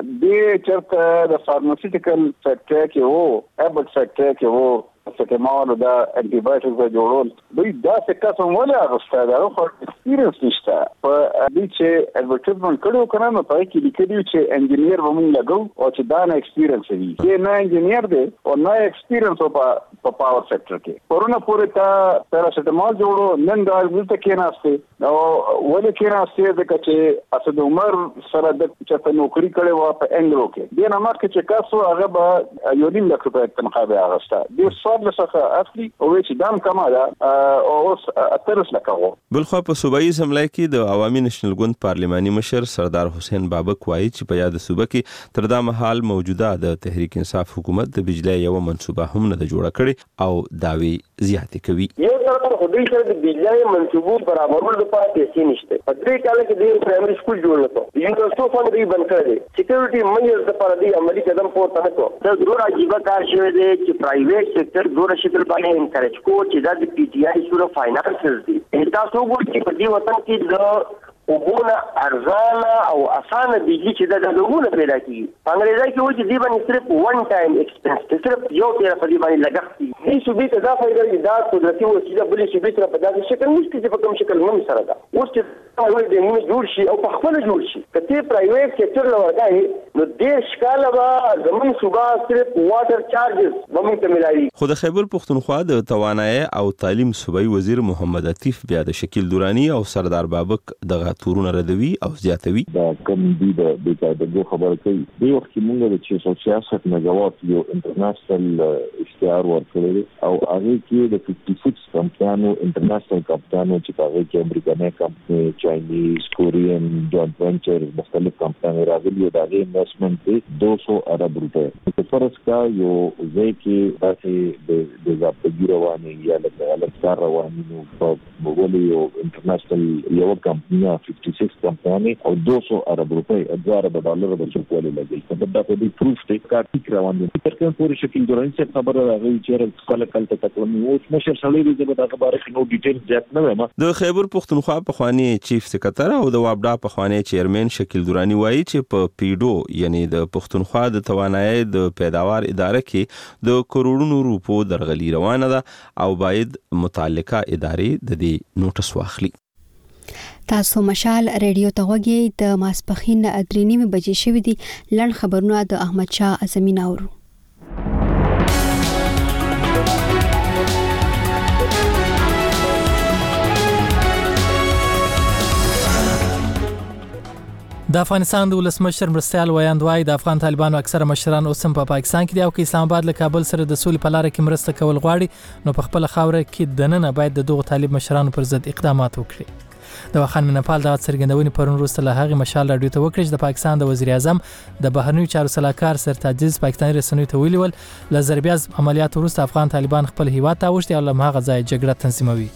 د چرته د فارماسیوټیکل سېکټر کې وو ایبل سېکټر کې وو سټمال دا انټي بایوټیک په جوړول دوی دا څه کسم ولا غوښته دا خو ایکسپیرینس نشته په دې چې ایڈورټایزمنت کړو کنه نو پای کې لیکلي چې انجینیر ومن لګو او چې دا نه ایکسپیرینس وي چې نه انجینیر دی او نه ایکسپیرینس په پاور سېکټر کې پرونه پورې تا پیراسټمال جوړو نن دا ولته کې ناشته نو ولې کې ناشته د کچې اسد عمر سره د چته نوکری کړي و په انګلو کې د نامه کې چې کاسو هغه به یو دین لکه په تنخواه به اغسته د لسخه اصلي او چې دام کما ده او اترس لکه. بلخو په صوبایي اسمبلی کې د عوامي نېشنل ګوند پارلماني مشر سردار حسین بابک وایي چې په یاد صوبه کې تر دا مهال موجوده د تحریک انصاف حکومت د بجلی یو منصوبه هم نه جوړه کړي او داوی زیاتې کوي. یو طرف خو دوی سره د بجلی منصوبو برابرولو لپاره پیسې نشته. په دې کال کې د پرایمري سکول جوړ کړو یونیورسيټي فند دی بند کړی سکیورټي میجرز لپاره دی عملی قدم پورته کړو. دا ضرور عجیب کار شوی دی چې پرایویټ سېکټر دوره شکل باندې انکریج کو چې دا د پی ټی آی سره فاینانسز دي. تاسو وګورئ چې په دې وطن کې د وګونه ارزانه او اسانه بجلی چې د لګونه پیدا کیږي. انګریزي کې وایي چې دی باندې صرف وان ټایم ایکسپنس صرف یو تیر په دې باندې لګښت دي. دې صوبې ته دا فائدہ دی دا قدرتي وسیله بلې صوبې سره په داسې شکل نشته چې په کوم شکل هم سره ده. اوس چې وایي د موږ جوړ شي او په خپل جوړ شي کته پرایویټ سېکټر لورګای نو د شکاله به زمون صوبه صرف واټر چارجز ومن ته ملایي. خو د خیبر پختونخوا د توانایي او تعلیم صوبایي وزیر محمد عطیف بیا د شکیل درانی او سردار بابک دغه تورونه ردوي او زیاتوي. دا کم دي د دغه خبره کوي د وخت کې موږ د 666 میگاوات یو انټرنیشنل اشتهار ورکړی او هغه کې د 56 کمپانیو انټرنیشنل کمپانیو چې هغه کې امریکایي کمپنی چاینیز کورین جوائنٹ وینچر مختلف کمپنی راغلي او د انویسټمنٹ دی 200 ارب روپے په فرض کا یو ځای کې داسې د ضابطګي رواني یا د الکتار رواني نو په وګړي یو انټرنیشنل یو کمپنی 56 کمپنۍ او 200 ارب روپۍ $2 د چوکوالي لګي دا په دې پروف ته کار ټیک روان دي تر کوم پورې شکل درنه څه خبره راغلی چې کله کله تکلم او مشر سړی دې په دغه باره کې نو ډیټیل ځات نه وایم. د خیبر پختونخوا په خوانی چیف سکرټر او د وابډا په خوانی چیرمن شکیل دورانی وایي چې په پیډو یعنی د پختونخوا د توانایي د پیداوار اداره کې د کروڑونو روپو درغلي روانه ده او باید متعلقه ادارې د دې نوټس واخلي. تاسو مشال ریډیو ته وګورئ د ماسپخین 3:30 بجې شوې دي. لړ خبرونه د احمد شاه ازمین اورو. د افغانستان د ولسمشر مرستیال ویاندوای د افغان طالبانو اکثره مشران اوس هم په پاکستان کې دي او که اسلام آباد له کابل سره د سولې په لار کې مرسته کول غواړي نو په خپل خاوره کې دننه باید د دغه طالب مشرانو پر ضد اقدامات وکړي. د وخان منپال د څرګندونې پرون وروسته له هغه مشال راډیو ته وکړي چې د پاکستان د وزیر اعظم د بهرنیو چارو سلاکار سرتاج پاکستاني رسنیو ته ویلي ول له ضربیاز عملیات وروسته افغان طالبان خپل هیواد ته اوښتي او له هغه ځای جګړه تنظیموي.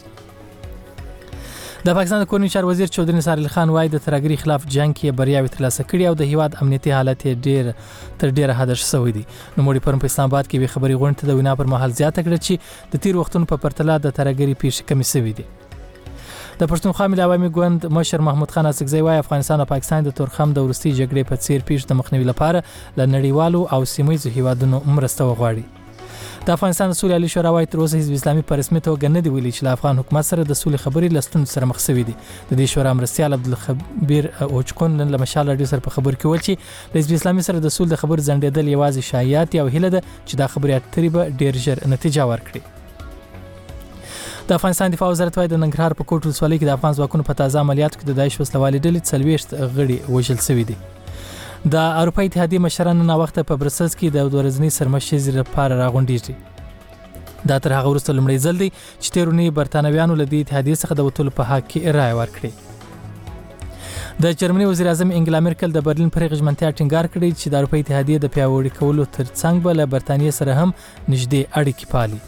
د پاکستان د کورنیو چارو وزیر چودري نثار علي خان وايي د ترهګرۍ خلاف جنگ کې بریاوي ترلاسه کړي او د هیواد امنیتي حالت تر ډیره حد شوی دي. نو موري پرم په اسلام آباد کې به خبري غونډه د وینا پر مهال زیاته کړه چې د تیر وختونو په پرتله د ترهګرۍ پیښې کمې شوې دي. د پښتونخوا ملي عوامي ګوند مشر محمود خان اسکزی وايي افغانستان او پاکستان د تورخم د ورستي جګړې په څیر پیښ د مخنیوي لپاره له نړیوالو او سیمایي هیوادونو مرسته وغواړي. د افغانستان د سولې عالی شورا وايي تر اوسه حزب اسلامي په رسمي توګه نه دی ویلي چې له افغان حکومت سره د سولې خبرې لستون سره مخ شوي دي. د دې شورا مرستیال عبدالخبیر اوچکون نن له مشال راډیو سره په خبر کې ول چې د حزب اسلامي سره د سولې د خبر زندېدل یوازې شایعات او هیله ده چې دا خبرې اترې به ډیر ژر نتیجه ورکړي. د افغانستان دفاع وزارت وايي د ننګرهار په کوټ ولسوالۍ کې د افغان ځواکونو په تازه عملیاتو کې د داعش وسلوالې ډلې 40 غړي وژل شوي دي. د اروپا اتحادیې مشران نن وخت په برسلز کې د ورځنی سرمشرۍ لپاره راغونډېږي. دا تر هغه وروسته لومړی ځل دی چې تیرونی برتانویانو له دې اتحادیې څخه د وټولو په حق کې رائے ورکړي. د جرمني وزیر اعظم انګلا مرکل د برلین پر غژمنتیا ټینګار کړی چې د اروپا اتحادیې د پیاوړي کولو ترڅنګ به له برتانیې سره هم نږدې اړیکې پالي.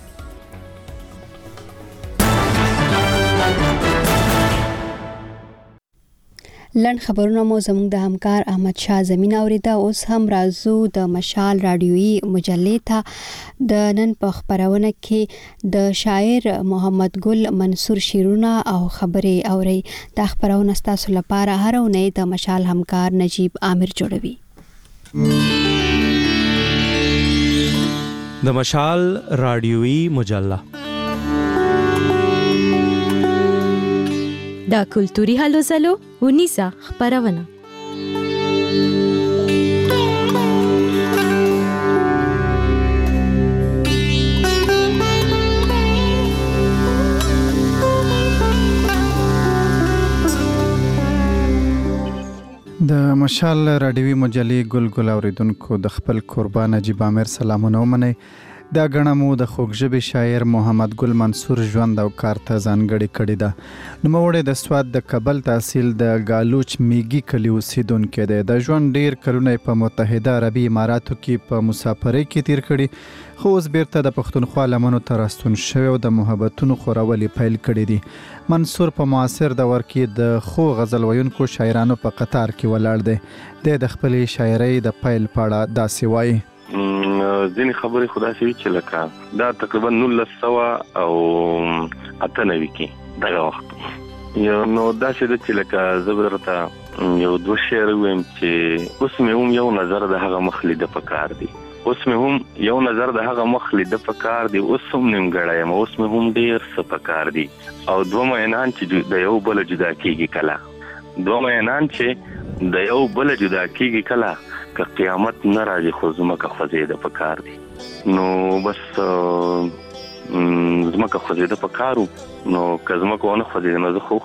لن خبرونه مو زموږ د همکار احمد شاه زمین اوریدا. اوس هم راځو د مشال رادیویي مجلې ته. د نن په خبرونه کې د شاعر محمد ګل منصور شیرونه او خبرې اوري. د خبرونه ستاسو لپاره هر اونۍ د مشال همکار نجیب عامر جوړوي. د مشال رادیویي مجله دا کلتوري هلو زلو ونیسا خبرونه. د مشال رادیوي مجلې ګل اوریدونکو د خپل قربان نجیب عامر سلامونه ومنئ. دا غنه مو د خوږژبې شاعر محمد ګل منصور ژوند او کار ته ځانګړې کړې ده. نوموړی د سوات د کابل تحصیل د ګالوچ میګي کلي اوسیدونکی دی. د ژوند ډیر کلونه په متحده عربي اماراتو کې په مسافرۍ کې تیر کړي خو اوس بیرته د پښتونخوا لمنو ته راستون شوی او د محبتونو خورولې پیل کړي دي. منصور په معاصر دور کې د خو غزل ویونکو شاعرانو په قطار کې ولاړ دی. د خپلې شاعرۍ د پیل پاړه داسې وایي: ځینې خبرې خدا شي چې لکه دا تقریبا 1900 او 98 کې دغه وخت نو دا چې لکه زبرته یو دوه شعر ویم چې اوس مې هم یو نظر د هغه مخلي د پکار دی اوس مې هم یو نظر د هغه مخلي د پکار دی اوس هم نیمګړی یم اوس مې هم ډیر څه پکار دی او دوه مینان چې د یو بل جدا کیږي کله دوه مینان چې د یو بل جدا کیږي کله که قیامت نه راځي خو زمکه خوځېده پکار دی نو بس زمکه خوځېده پکارو نو که زمکه ونه خوځېده نو زه خو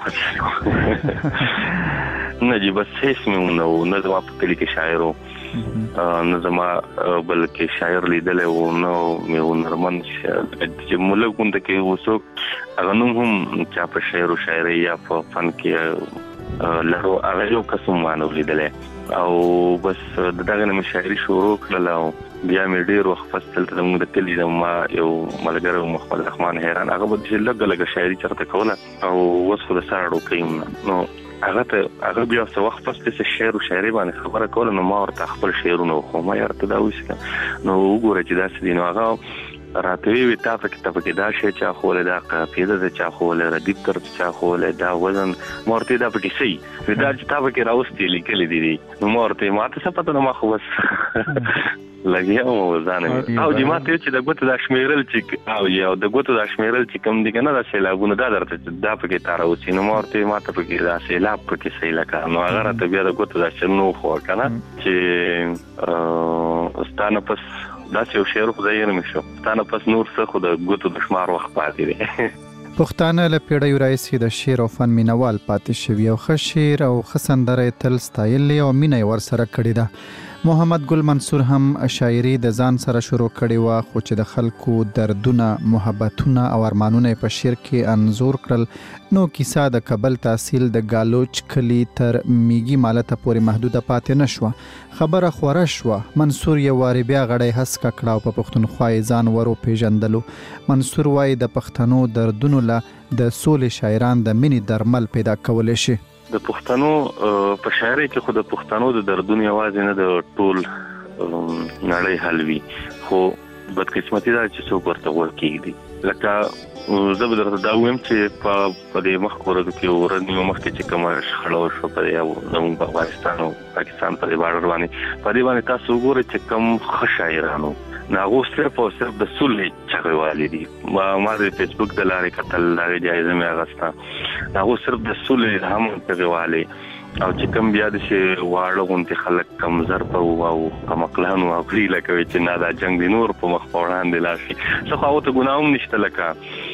خوځېږم نه جی بس هیڅ مې نه زما په کلي کې شاعر و نه زما بلکې شاعر لیدلی و نه مې هنرمند چې ملک غونډه کې و څوک هغه نوم هم چا په شعر و شاعرۍ یا په فن کې لرو هغه یو کس هم ما نه لیدلی او بس دغه نه مې شاعري شروع کړله او بیا مې ډېر وخت پس دلته زموږ د کلي ما یو ملګری و محمد رحمان حیران هغه به چې لږه شاعري چېرته کوله او اوس خو د سر اړوکۍ نو هغه بیا څه وخت پس د شعر او شاعري باندې خبره کوله نو ما ورته خپل شعرونه خو ما یارته دا وښکه نو وګوره چې دا څه دي نو هغه راته وی تا په کتاب کې دا شی چا خوله دا قافیه ده چا خوله ردیب تر چا خوله دا وزن مورته دا پکې سي دا چې تا په کې راوستي لیکل دي نو مورته ماته څه پته نو ما خو بس لګیا مو ځان او چې ماته چې د ګوتو د شمیرل چې او یو د ګوتو د شمیرل چې کم دي کنه دا سیلابونه دا درته دا پکې تاراوسی نو مورته ماته پکې دا سیلاب پکې سیلکه نو هغه راته بیا د ګوتو د شنو خو کنه چې ستانه پس دا چې شعر خو ځای نه مشو ستانه پس نور څه خو د ګوتو د شمار وخت پاتې دي پښتانه له پیړیو راځي د شعر او فن مینوال پاتې شوی او ښه شعر او ښه سندره تل ستایل او مینه ور سره کړی ده محمد ګل منصور هم شاعري د ځان سره شروع کړي وا خو چې د خلکو دردونه محبتونه او ارمانونه په شعر کې انزور کړل نو کیسه د کابل تحصیل د گالوچ کلی تر میګي مالته پورې محدوده پاتې نشوه خبره خوره شوه منصور یو واری بیا غړی هس کړه په پښتونخوا ځان ورو پیژندلو منصور وای د پښتنو دردونو له د سولې شاعران د مینې درمل پیدا کول شي د پښتنو په شاعري کې خو د پښتنو د دردونو یوازې نه د ټول نړۍ حل وي خو بدقسمتي دا چې څوک ورته ورکېږي لکه زه به درته دا وایم چې په دې مخکې ورځو کې ورځنیو مخکې چې کومه شخړه وشوه په زموږ په افغانستان او پاکستان په دې بارډر باندې تاسو وګورئ چې کوم ښه شاعرانو ناغو صرف او صرف د سولې چغوالي دي ما د فیسبوک د لارې کتل لارې جایزه مې اغسته ناغو صرف د سولې هم چغوالي او چې کوم بیا د شي واړه غونډې خلک کم ضرب او کمقلان او غریله کوي چې نه دا جنگ دی نور په مخ وړاندې لاشي څه خو ته ګناوم نشته لکه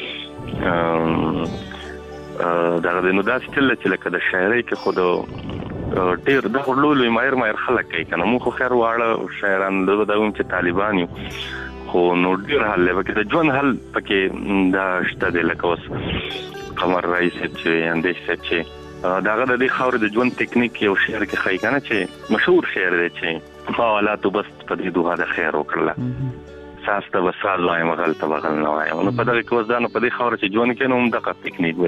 دا د نو داسې چې لکه د شاعرۍ کې خود ډیر د خلولو مایر خلک کوي کنه مو خو خیر واړه شاعران دغه داوم چې طالبان یو خو نو ډیر حل لکه د ژوند حل پکې دا شته د لکه اوس قمر رئیس چې اندیش چې داغه د دې خاور د ژوند ټیکنیک یو شعر کې خای کنه چې مشهور شعر دی چې فعالات بس په دې دوه د خیر وکړه ساسته وسال وایم غلطه بغل نه وایم نو په دغه کې وځانو په دې خاور چې ژوند کې نو هم دغه ټیکنیک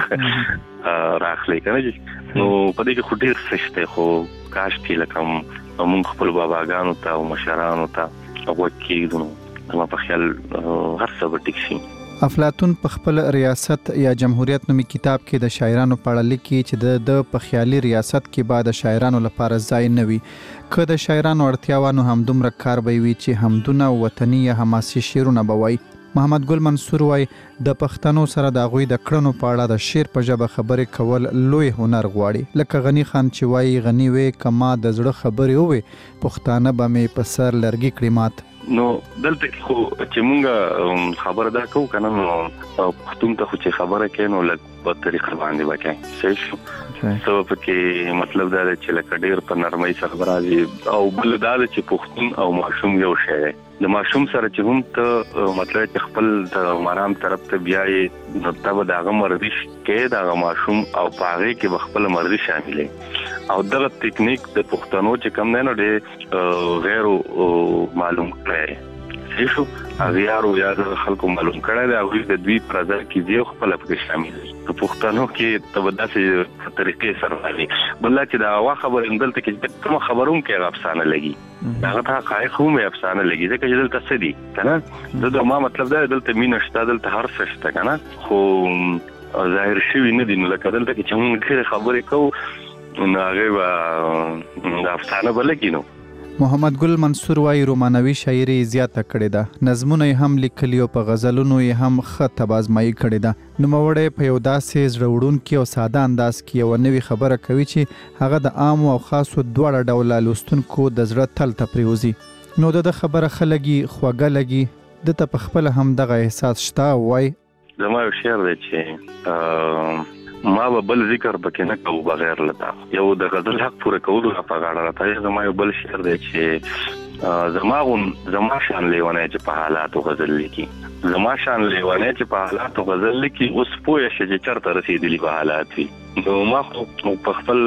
وخت راخلي کنه نو په دې کې خډیر سشته خو کاش چې لکم موږ خپل باباګانو ته او مشرانو ته هغه کېدونو ما په خیال هر څه به ټیک شي افلاطون په خپل ریاست یا جمهوریت نومي کتاب کې د شاعرانو په اړه لیکي چې د په خیالي ریاست کې بعد شاعرانو لپاره ځای نه وي که د شاعرانو اړتیاوانو هم دومره کار به وي چې همدونه وطني یا حماسي شعرونه به وایي محمد ګل منصور وای د پښتنو سره د غوي د کړنو په اړه د شعر په ژبه خبرې کول لوی هنر غواړي لکه غنی خان چې وای غنی وې کما د زړه خبرې وې پښتانه به مې په سر لرګي کړي مات نو دلته خو چې مونږه خبره دا کوو کنه نو پښتون ته خو چې خبره کوي نو لکه په طریقه باندې وکړي صحیح شو سبب کې مطلب دا چې لکه ډیر په نرمۍ سره راځي او بل دا چې پښتون او ماشوم یو شی دی د ماشوم سره چې هم ته مطلب چې خپل د مرام طرف ته بیاي نو تب داغه مرضی کې داغه ماشوم او پاره کې خپل مرضی شاملې او دغه ټیکنیک د پښتنو چې کم نه دی غیر معلوم کړي شو اغیارو یا د خلکو معلوم کړي دا غوښتل د دوی پرځر کې دی خپل په شامل په پښتنو کې تبداسې طریقې سره راځي بل چې دا وا خبر اندلته کې کوم خبروم کې افسانه لګي دا ته حقایق هم افسانه لګي ځکه چې دلته څه دي کنه دا ما مطلب دا دلته مين شته دلته هر څه شته کنه خو ظاهر شوی نه دي نو لکه دلته کې چې موږ ډېر خبرې کوو نو هغه د افسانه بلکینو محمد ګل منصور وای رومانوي شاعري زیاته کړې ده نظمونه هم لیکلي او په غزلونو یې هم ښه تبازمایي کړې ده نوموړی په یو داسې زړه وړونکي او ساده انداز کې یوه نوې خبره کوي چې هغه د عامو او خاصو دواړه ډوله لوستونکو د زړه تل ته پرېوځي نو د خبره ښه لګي خوږه لګي دته په خپله هم دغه احساس شته وای زما یو شعر دی چې ما به بل ذکر پکې نه کوو بغیر لتا یو د غزل حق پوره کولو په غاړه راته زما یو بل شعر دی چې زما شان لیونه چې په حالاتو غزل لیکي زما شان لیونه چې په حالاتو غزل لیکي اوس پوه شي چې چرته رسیدلی په حالات وي نو ما په خپل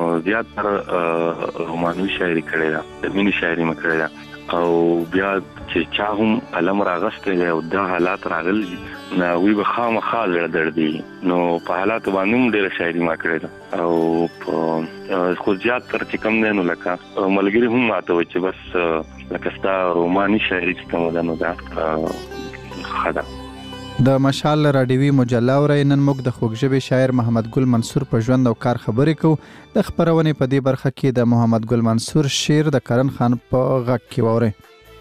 زیات تر رومانوي شاعري کړې ده د مینې شاعري مې کړې ده او بیا چې چا هم قلم راغسته او دا حالات راغلي نو وی به خامخا لړ دی نو په حالات باندې ډېر شاعري ما کړې او په خو زیات تر چې کم نه نو لکه ملګری هم ماته و چې بس لکه ستا روماني شاعري چې کوم ده نو دا خدا د مشال راډیوي مجله اورئ نن موږ د خوږژبې شاعر محمد ګل منصور په ژوند او کار خبرې کوو د خپرونې په دې برخه کې د محمد ګل منصور شعر د کرن خان په غږ کې واورئ.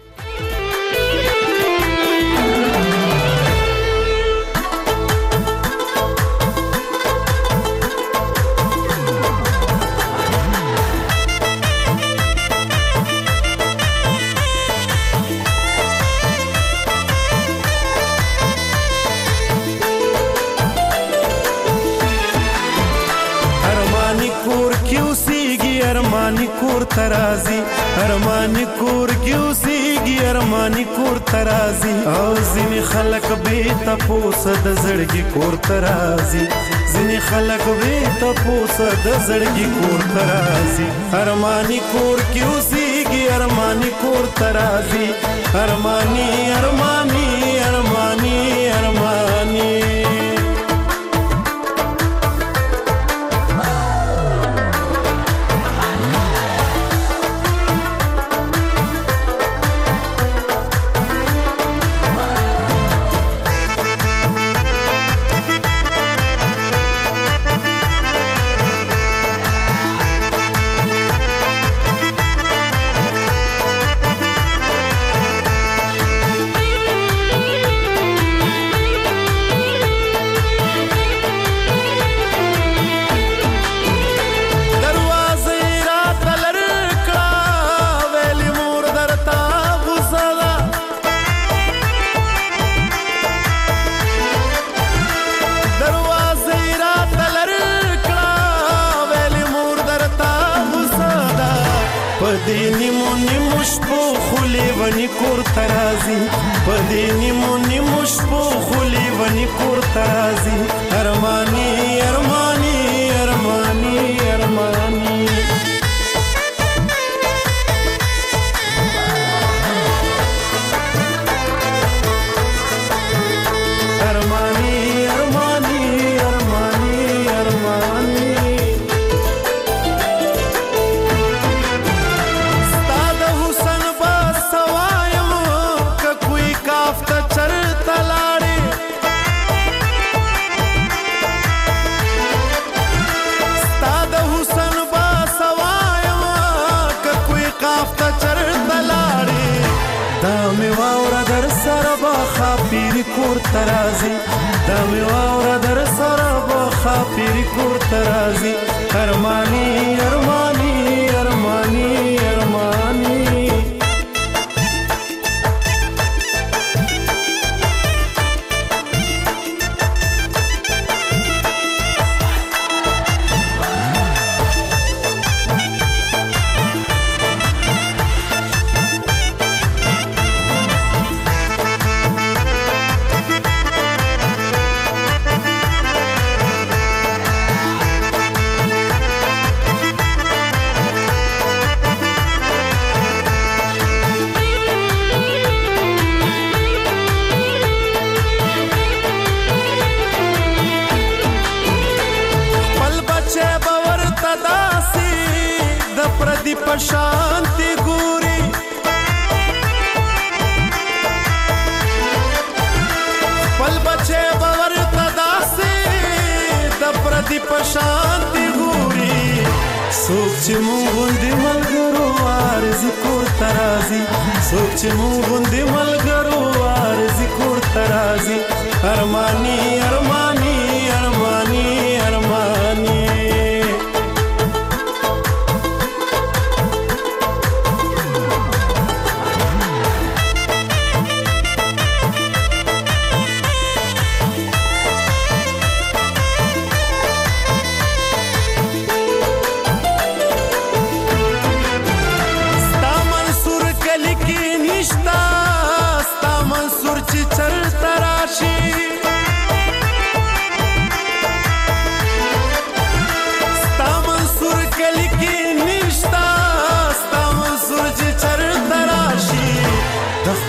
ترازی ارمانی کور کیوسیږي ارمانی کور ترازی او ځینې خلک به تاسو د زړګي کور ترازی ځینې خلک به تاسو د زړګي کور ترازی ارمانی کور کیوسیږي ارمانی کور ترازی ارمانی ارمانی ارمانی ارمانی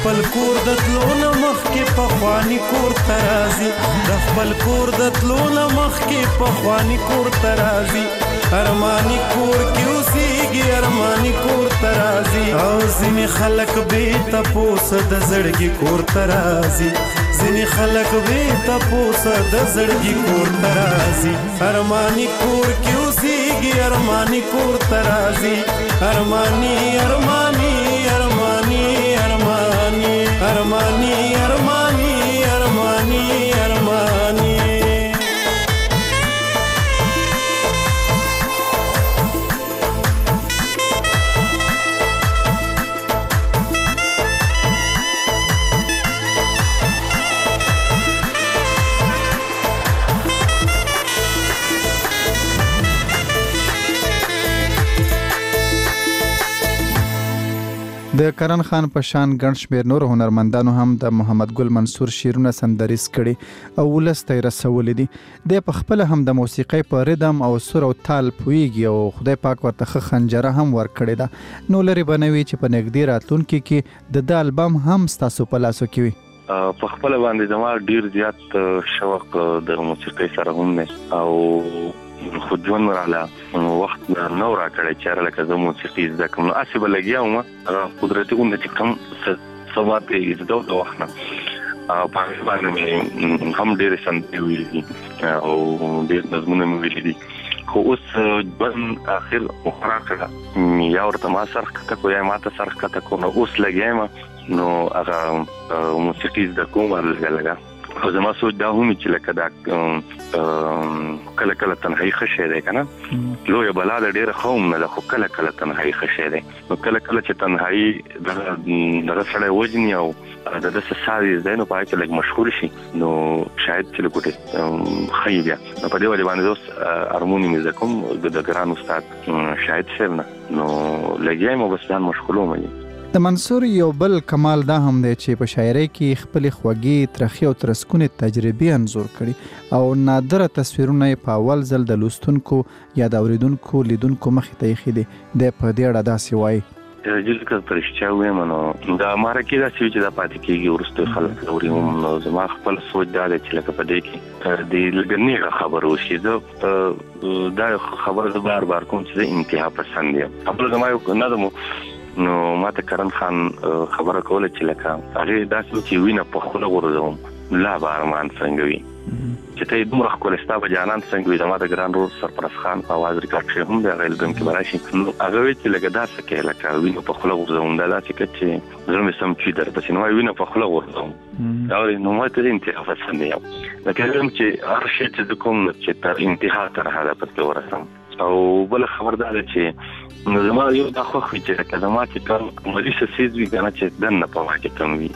خپل کور د تلو نه مخکې پخواني کور ته راځي د خپل کور د تلو نه مخکې پخواني کور ته راځي ارماني کور کې اوسېږي ارماني کور ته راځي او ځینې خلک بې تپوسه د زړګي کور ته راځي ځینې خلک بې تپوسه د زړګي کور ته راځي ارماني کور کې اوسېږي ارماني کور ته راځي ارماني ارماني ارماني ارماني ارماني ارماني ارماني ارماني د کرن خان په شان ګڼ شمېر نور هنرمندانو هم د محمد ګل منصور شعرونه سندریز کړي او ولس ته یې رسولي دي. دی په خپله هم د موسیقۍ په ردم او سور او تال پوهیږي او خدای پاک ورته ښه خنجره هم ورکړې ده. نو لرې به نه وي چې په نږدې راتلونکي کې د ده البم هم ستاسو په لاسو کې وي. په خپل باندې زما ډیر زیات شوق د موسیقۍ سره هم نه او خو ژوند رااله وخت نو را کړی چې لکه زه موسیقي زده کوم نو اسې به لګیا وم قدرتي اون چې کوم سواد یې زده د وخت نه په هغې باندې مې هم ډېرې سندرې ویلي دي او ډېر نظمونه مې ویلي دي خو اوس ژوند اخر وخوره کړه یا ورته ما سر ښکته کړو یا ما ته سر ښکته کړو نو اوس لګیا یم نو هغه موسیقي زده کوم لږه لږه او زما سوچ دا هم چې لکه دا کله کله تنهایی ښه شی دی که نه لویه بلا د ډېره ښه هم نه ده خو کله کله تنهایی ښه شی دی نو کله کله چې تنهایی دغه سړی وژني او د ده څه ساه یې زده نو په هغې کې لږ مشهور شي نو شاید چې لږ ښه بیا نو په دې وجې باندې زه اوس هارمونیم زده کوم د ګران استاد شاهد صاحب نه نو لګیا یم او بس ځان مشغولوم یم. د منصور یو بل کمال دا هم دی چې په شاعرۍ کې خپلې خوږې ترخې او ترسکونې تجربې انځور کړي او نادره تصویرونه یې په اول ځل د لوستونکو یا د اورېدونکو لیدونکو مخې ته ایښي دي. دی په دې اړه داسې وایي جلد که په رښتیا ووایم نو دا مرکې داسې وي چې دا پاتې کېږي وروسته خلک اوري هم نو زما خپل سوچ دا دی چې لکه په دې کې د لږه نیغه خبره وشي زه دا خبره زه بار بار کوم چې زه انتها پسند یم. خپله زما یو نظم نو ما ته کرن خان خبره کوله چې لکه هغې داسې چې وینه په خوله غورځوم لا به ارمان څنګه وي چې ته یې دومره ښکلی ستا به جانان څنګه وي. زما د ګران رور سرپرست خان په اواز ریکارډ شوی هم دی هغه البم کې به راشي نو هغه وایي چې لکه دا څه کوې لکه وینه په خوله غورځوم دا داسې کوه چې زړه مې سم چوي درپسې نو وایي وینه په خوله غورځوم اورې نو ما ته د انتها پسند یم لکه یم چې هر شی چې زه کوم چې تر انتها تر هدف پورې ورسم او بله خبر دا ده چې نو زما یو دا خوښ وي چې لکه زما چې کوم عملي څه څیز وي که نه چې دننه په ما کې کم وي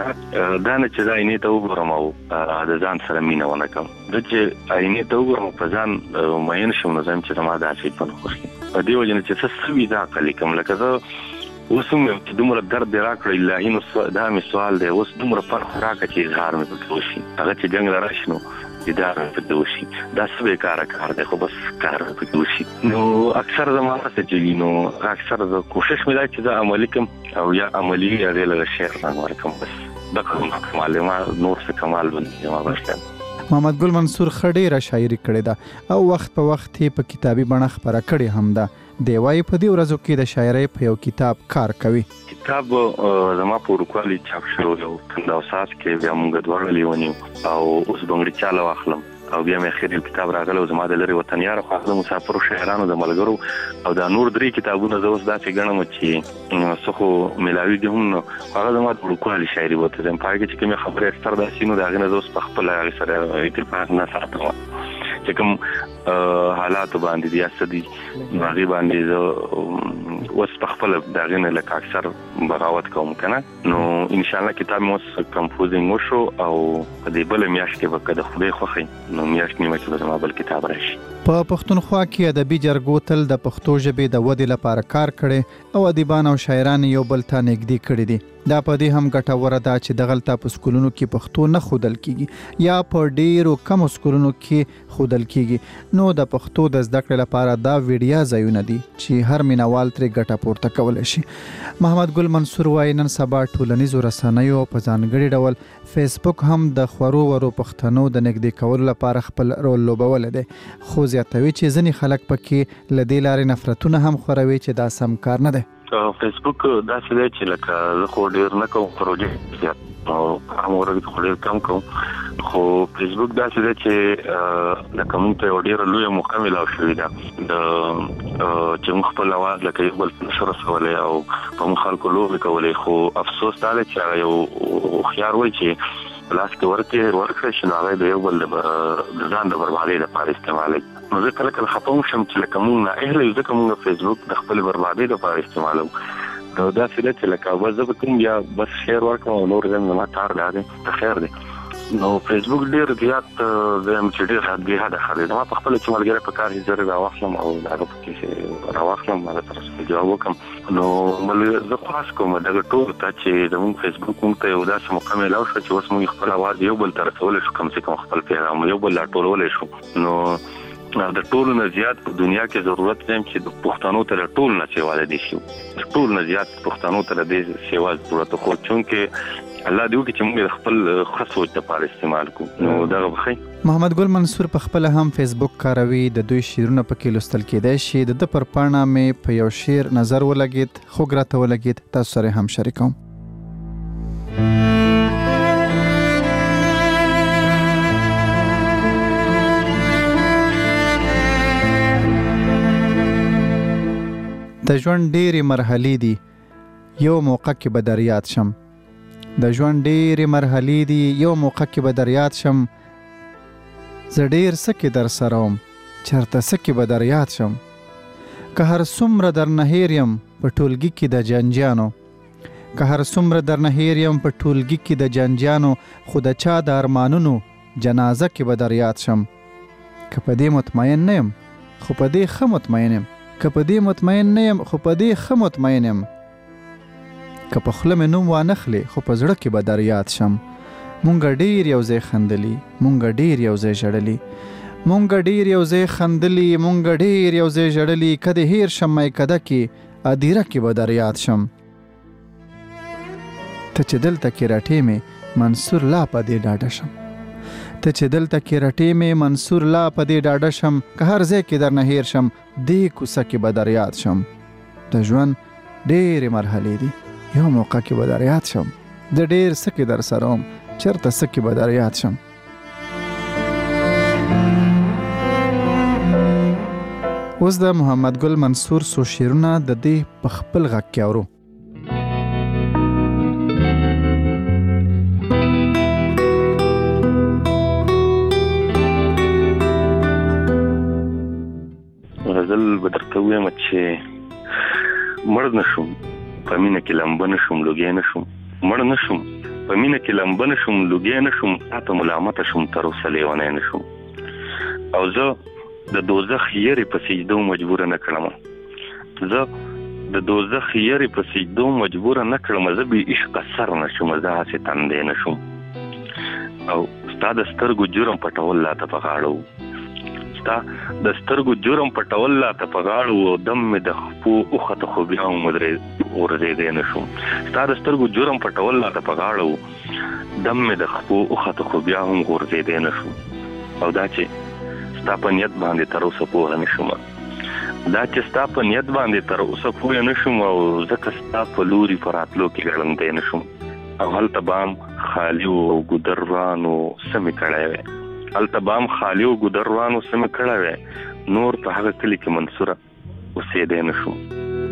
دا نه چې زه آینې ته وګورم او د ځان سره مینه ونه کړم زه چې آینې ته وګورم او په ځان مین شم نو زه یم چې زما داسې ژوند خوښ وي په دې وجه نه چې څه څه وي دا عقل کوم لکه زه اوس هم یم چې دومره درد دې راکړه الهي نو دا مې سوال دی اوس دومره فرق راکړه چې اظهار مې پکې وشي هغه چې جنګ له راشي نو دیدار مې پکې وشي دا څه بېکاره کار دی خو بس کار مې پکې وشي نو اکثر زما هڅه چې وي نو اکثر زه کوشش مې دا چې زه عملي کړم او یا عملي هغې لږه شعر رنګ ورکړم بس دا کوم کمال دی ما نور څه کمال باندې زما بس محمد ګل منصور ښه ډېره شاعري کړې ده او وخت په وخت یې په کتابي بڼه خپره کړې هم ده. دی وایي په دې ورځو کې د شاعرۍ په یو کتاب کار کوي. کتاب زما په وروکوالي چاپ شوی او کندهار کې بیا موږ دواړه لیونیو او اوس به انګړي چاله واخلم او بیا مې اخر کتاب راغلی او زما د لرې وطن یاره خو د مسافرو شاعرانو د ملګرو او دا نور 3 کتابونه زه اوس داسې ګڼم چې څه خو میلاویږي هم نو هغه زما د وروکوالي شاعري بوته ځم په هغې کې چې کومې خبرې اکثر داسې نو د هغې نه زه اوس په خپله هغې سره اتفاق نه ساتم چې کوم حالاتو باندې دي یا څه دي نو هغې باندې زه اوس په خپله د هغې نه لکه اکثر بغاوت کوم که نه نو انشاءالله کتاب مې اوس کمپوزینګ وشو او په دې بله میاشت کې به که د خدای خوښوي نو میاشت نیمه کې به زما بل کتاب راشي. په پښتونخوا کې ادبي جرګو تل د پښتو ژبې د ودې لپاره کار کړی او ادیبان او شاعران یو بل ته نږدې کړي دي. دا په دې هم ګټوره ده چې دغلته په سکولونو کې پښتو نه ښودل کیږي یا په ډیرو کم سکولونو کې ښودل کیږي. نو د پښتو د زده کړې لپاره دا ویډیا ځایونه دي چې هر مینوال ترې ګټه پورته کولی شي. محمد ګل منصور وایي نن سبا ټولنیزو رسنیو په ځانګړي ډول فیسبوک هم د خورو ورو پښتنو د نږدې کولو لپاره خپل رول لوبولی دی، خو زیاتوي چې ځینې خلک پکې له دې لارې نفرتونه هم خوروي چې دا سم کار نه دی. فیسبوک داسې دی چې لکه زه خو ډېر نه کوم پروژې زیات او هم ورګ خو ډېر کم کوم، خو فیسبوک داسې دی چې لکه موږ ته یو ډېره لویه موقع میلاو شوې ده چې موږ خپل اواز لکه یو بل نشو رسولی او په موږ خلکو لوبې کولی. خو افسوس دا دی چې هغه یو هوښیار وایي چې لاس کې ورکړی شي نو هغه د یو بل د ځان د بربادۍ لپاره استعمالوي. نو زه کله کله خفه شم چې لکه موږ نااهله یو، ځکه موږ فیسبوک د خپلې بربادۍ لپاره استعمالوو. نو داسې ده چې لکه بس زه به کوم بیا بس شیر ورکړم او نور ځم زما کار دا دی ته خیر دی. نو فیسبوک ډېر زیات زم چې ډېر حد بې حده ښه دی. زما په خپله چې ملګری په کار زه راواخلم او د هغه پکې راواخلم هغه سره څه جواب وکړم. نو زه خواست کوم دغه ټولو ته چې زموږ فیسبوک موږ ته یو داسې موقع میلاو شوه چې اوس موږ خپل اواز یو بل ته رسولی شو، کم سے کم خپل پیغام یو بل لا ټولولی شو. نو د ټولو نه زیات په دنیا کې ضرورت دی چې د پښتنو ته د ټولو نه سیوا د دې شي، د ټولو نه زیات پښتنو ته د دې سیوا ضرورت خو چونکې الله دې وکړي چې موږ خپل ښه سوچ لپاره استعمال کړو. نو دغه به محمد ګل منصور په خپله هم فیسبوک کاروي، د دوی شعرونه پکې لوستل کېدای شي. د ده پر پاڼه مې په یو شعر نظر ولګېد، خوږ راته ولګېد، تاسو سره هم شریکوم. د ژوند ډېرې مرحلې دي یو موقع کې به در یاد شم، د ژوند ډېرې مرحلې دي یو موقع کې به در یاد شم. زه ډېر څه کې در سره وم چېرته څه کې به در یاد شم. که هر څومره درنه هېر یم په ټولګي کې د جنجانو، که هر څومره درنه هېر یم په ټولګي کې د جنجانو، خو د چا د ارمانونو جنازه کې به در یاد شم. که په دې مطمئن نه یم خو په دې ښه مطمئن یم، که په دې مطمئن نه یم خو په دې ښه مطمئن یم. که په خوله مې نوم وانخلې خو په زړه کې به در یاد شم. مونږ ډېر یو ځای خندلي، مونږ ډېر یو ځای ژړلي، مونږ ډېر یو ځای خندلي، مونږ ډېر یو ځای ژړلي. که دې هېر شم میکده کې ادیره کې به در یاد شم. ته چې دلته کې رټې مې منصور لا په دې ډاډه شم، ته چې دلته کې رټې مې منصور لا په دې ډاډه شم. که هر ځای کې درنه هېر شم دې کوڅه کې به در یاد شم. د ژوند ډېرې مرحلې دي یو موقع کې به در یاد شم. د ډېر څه کې در سره وم چېرته څه کې به در یاد شم. اوس د محمد ګل منصور څو شعرونه د دې په خپل غږ کې اورو. غزل به درته ووایم چې مړ نه شم په مینه کې لمبه نه شم لوګی نه شم، مړ نه شم په مینه کې لمبه نه شم لوګی نه شم، تاته ملامته شم تر اوسه لیونی نه شم. او زه د دوزخ یېرې په سجدو مجبوره نه کړم، زه د دوزخ یېرې په سجدو مجبوره نه کړم. زه بې عشقه سر نه شم، زه هسې تندی نه شم. او ستا د سترګو جرم پټول لا ته په غاړه و، ستا د سترګو جرم پټول لا ته په غاړه و. دم مې د خپو اوښته خو بیا هم ورځېدی نه شم. ستا د سترګو جرم پټول لا ته په غاړه و، دم مې د خپو اوښته خو بیا هم ورځېدی نه شم. او دا چې ستا په نیت باندې تر اوسه پوهه نه شم، دا چې ستا په نیت باندې تر اوسه پوهه نه شم، او ځکه ستا په لوري په راتلو کې ګړندی نه شم. او هلته بام خالي او ګودر روانو سمې کړی وی، هلته بام خالي او ګودر روانو سمې کړی وی، نور په هغه کلي کې منصوره اوسېدی نه شم.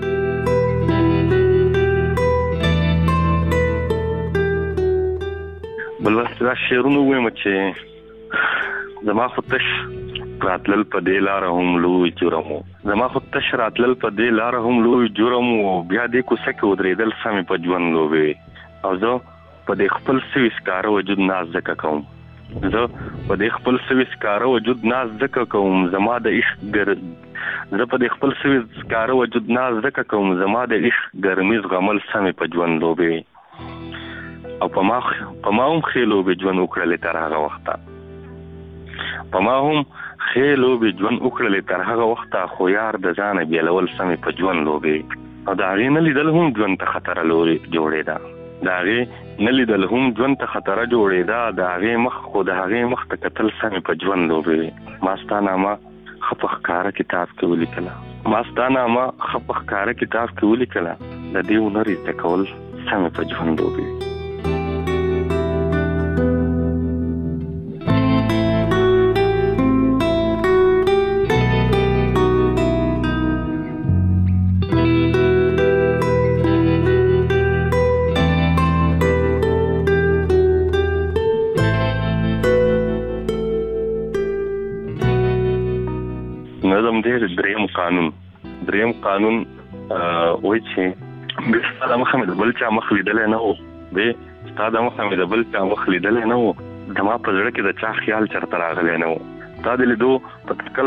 بل وخت دا شعرونه ووایم چې زما خو تش راتلل په دې لاره هم لوی جرم و، زما خو تش راتلل په دې لاره هم لوی جرم و. بیا دې کوڅه کې ودرېدل سمې په ژوند لوبې. او زه په دې خپل سوي سکاره وجود ناز ځکه کوم، زه په دې خپل سوي سکاره وجود ناز ځکه کوم. زما د عشق زه په دې خپل سوي سکاره وجود ناز ځکه کوم. زما د عشق ګرمي زغمل سمې په ژوند لوبې. او په ما هم خېلو به ژوند وکړلې تر هغه وخته تر هغه وخته خو یار د ځانه بیلول سمې په ژوند لوبې او د هغې نه لیدل هم ژوند ته خطره جوړېده د هغې مخ خو د هغې مخ ته کتل سمې په ژوند لوبې ما ستا نامه ښه په ښکاره کتاب کې ولیکله د دې هنر زده کول سمې په ژوند لوبې نظم دې دریم قانون وایي چې ستا د مخه مې د بل چا مخ لیدلی نه و د ما په زړه کې د چا خیال چرته راغلی نه و ستا د لیدو په تکل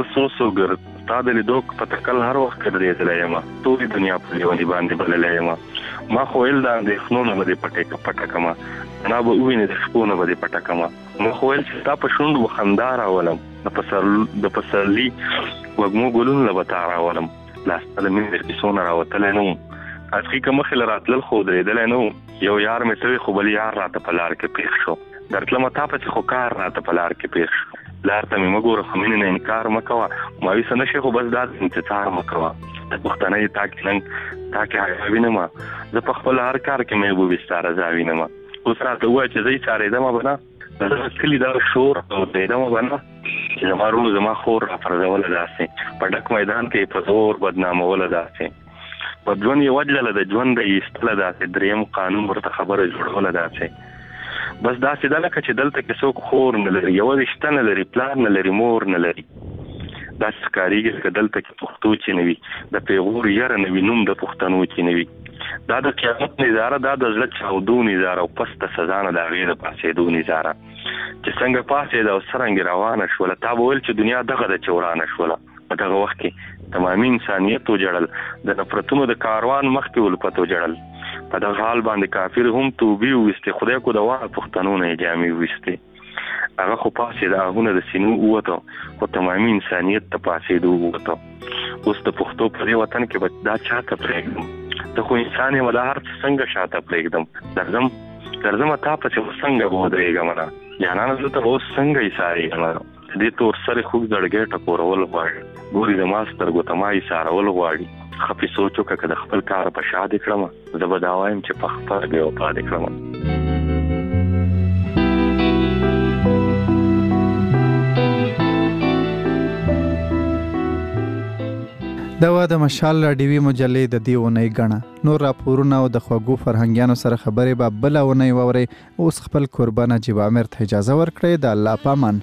هر وخت ګرځېدلی یم ټولې دنیا په لیوني باندې بللی یم ما خو ویل د اندېښنو نه به دې پټه کړمه نه به ووینې د شپو نه به دې پټه کړمه ما خو ویل چې ستا په شونډو به خندا راولم د پسرلي وږمو ګلونو نه به تا راولم لا ستا د مینې د کیسو نه راوتلی نه وم اصلي که مخې له راتلل خو درېدلی نه وم یو یار مې ته وي خو بل یار راته په لار کې پېښ شو درتلمه تا پسې خو کار راته په لار کې پېښ شو لار ته مې مه ګوره خو مینې نه انکار مه کوه مایوسه نه شې خو بس دا انتظار مه کوه د پښتنۍ تا کې حیا وینمه زه په خپل هر کار کې محبوبې ستا رضا وینمه اوس راته ووایه چې زه یې څارېدمه به نه د دغه کلي دغه شور اورېدمه به نه چې زما خور راپرځوله داسې په ډک میدان کې په زور بدناموله داسې په ژوند یې وجلله د ژوند د ایستله داسې دریم قانون ورته خبره جوړوله داسې بس داسې ده لکه چې دلته کې څوک خور نه لري یوه رشته نه لري پلار نه لري مور نه لري داسې ښکارېږي لکه دلته کې پښتو چې نه وي د پیغور یره نه وي نوم د پښتنو چې نه وي دا د قیامت نظاره دا د زړه چاودو نظاره او پس د سزا نه د هغې د پاڅېدو نظاره چې څنګه پاڅېده او څرنګې روانه شوله تا به ویل چې دنیا دغه ده چې ورانه شوله په دغه وخت کې تمامي انسانیت وجړل د نفرتونو د کاروان مخکې الفت وجړل په دغه حال باندې کافر هم توبې وویستې خدای کو د واړه پښتنو نه یې جامې وویستې هغه خو پاڅېده آهونه د سینو ووته خو تمامي انسانیت ته پاڅېدو ووته اوس د پښتو په دې وطن کې به دا چاته پرېږدم ته خو انسان یم دا هر څه څنګه شاته پرېږدم درځمه تا پسې اوس څنګه به ودرېږم نه جانانه زه ته به اوس څنګه ایسارېږم نه دې تور سرې خوږ زړګی ټکورول غواړي ګوري د ما سترګو ته ما ایسارول غواړي خفې سوچ وکړه که د خپل کار په شا دې کړمه زه به دا وایم چې په خپله بې وفا دې کړمه دا و د مشال راډیوي مجلې د دې اونۍ ګڼه نور راپورونه او د خوږو فرهنګیانو سره خبرې به بله اونۍ واورئ اوس خپل قربان نجیب عامر ته اجازه ورکړئ د الله په امان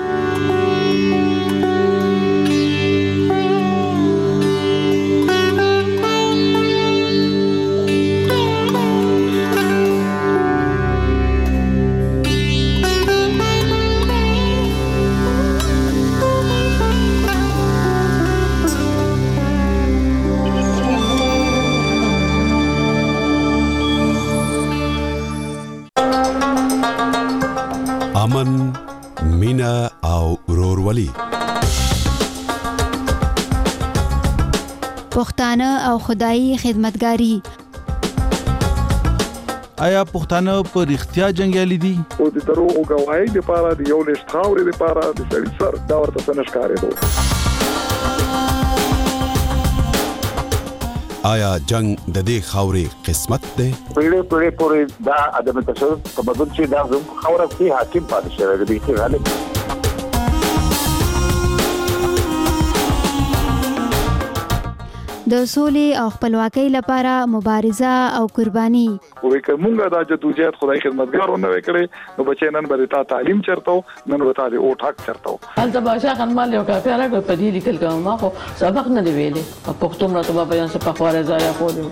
امن مینا او ورورولي پښتانه او خدایي خدمتګاری آیا پښتانه په رښتیا جنگیالي دي او د دروغ غواړي د پاره د یو لښت خاورې د پاره د سړي سر دا ورته سنشکارې دي آیا جنگ د دې خاورې قسمت دی پیړې پورې دا ادم تشدد په بدل چې دا زموږ خاوره کې حاکم پاتې شوی دی چې غالب د سولې او خپلواکۍ لپاره مبارزه او قرباني وې کومه دا جدوجہد خدای خدمتګارو نه وکړي نو بچي نن به تا تعلیم چرته نن به تا او ټاک چرته البته باشا خنمال یو کافي راغی په دې لیکل کوم ما خو سبق نه دی ویلې په پښتو مرته په بیان څه په خواره ځای خو دی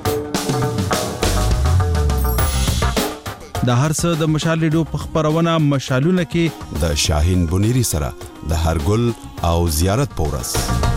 د هر څه د مشال ریډیو په خبرونه مشالونه کې د شاهین بنيري سره د هر ګل او زیارت پورس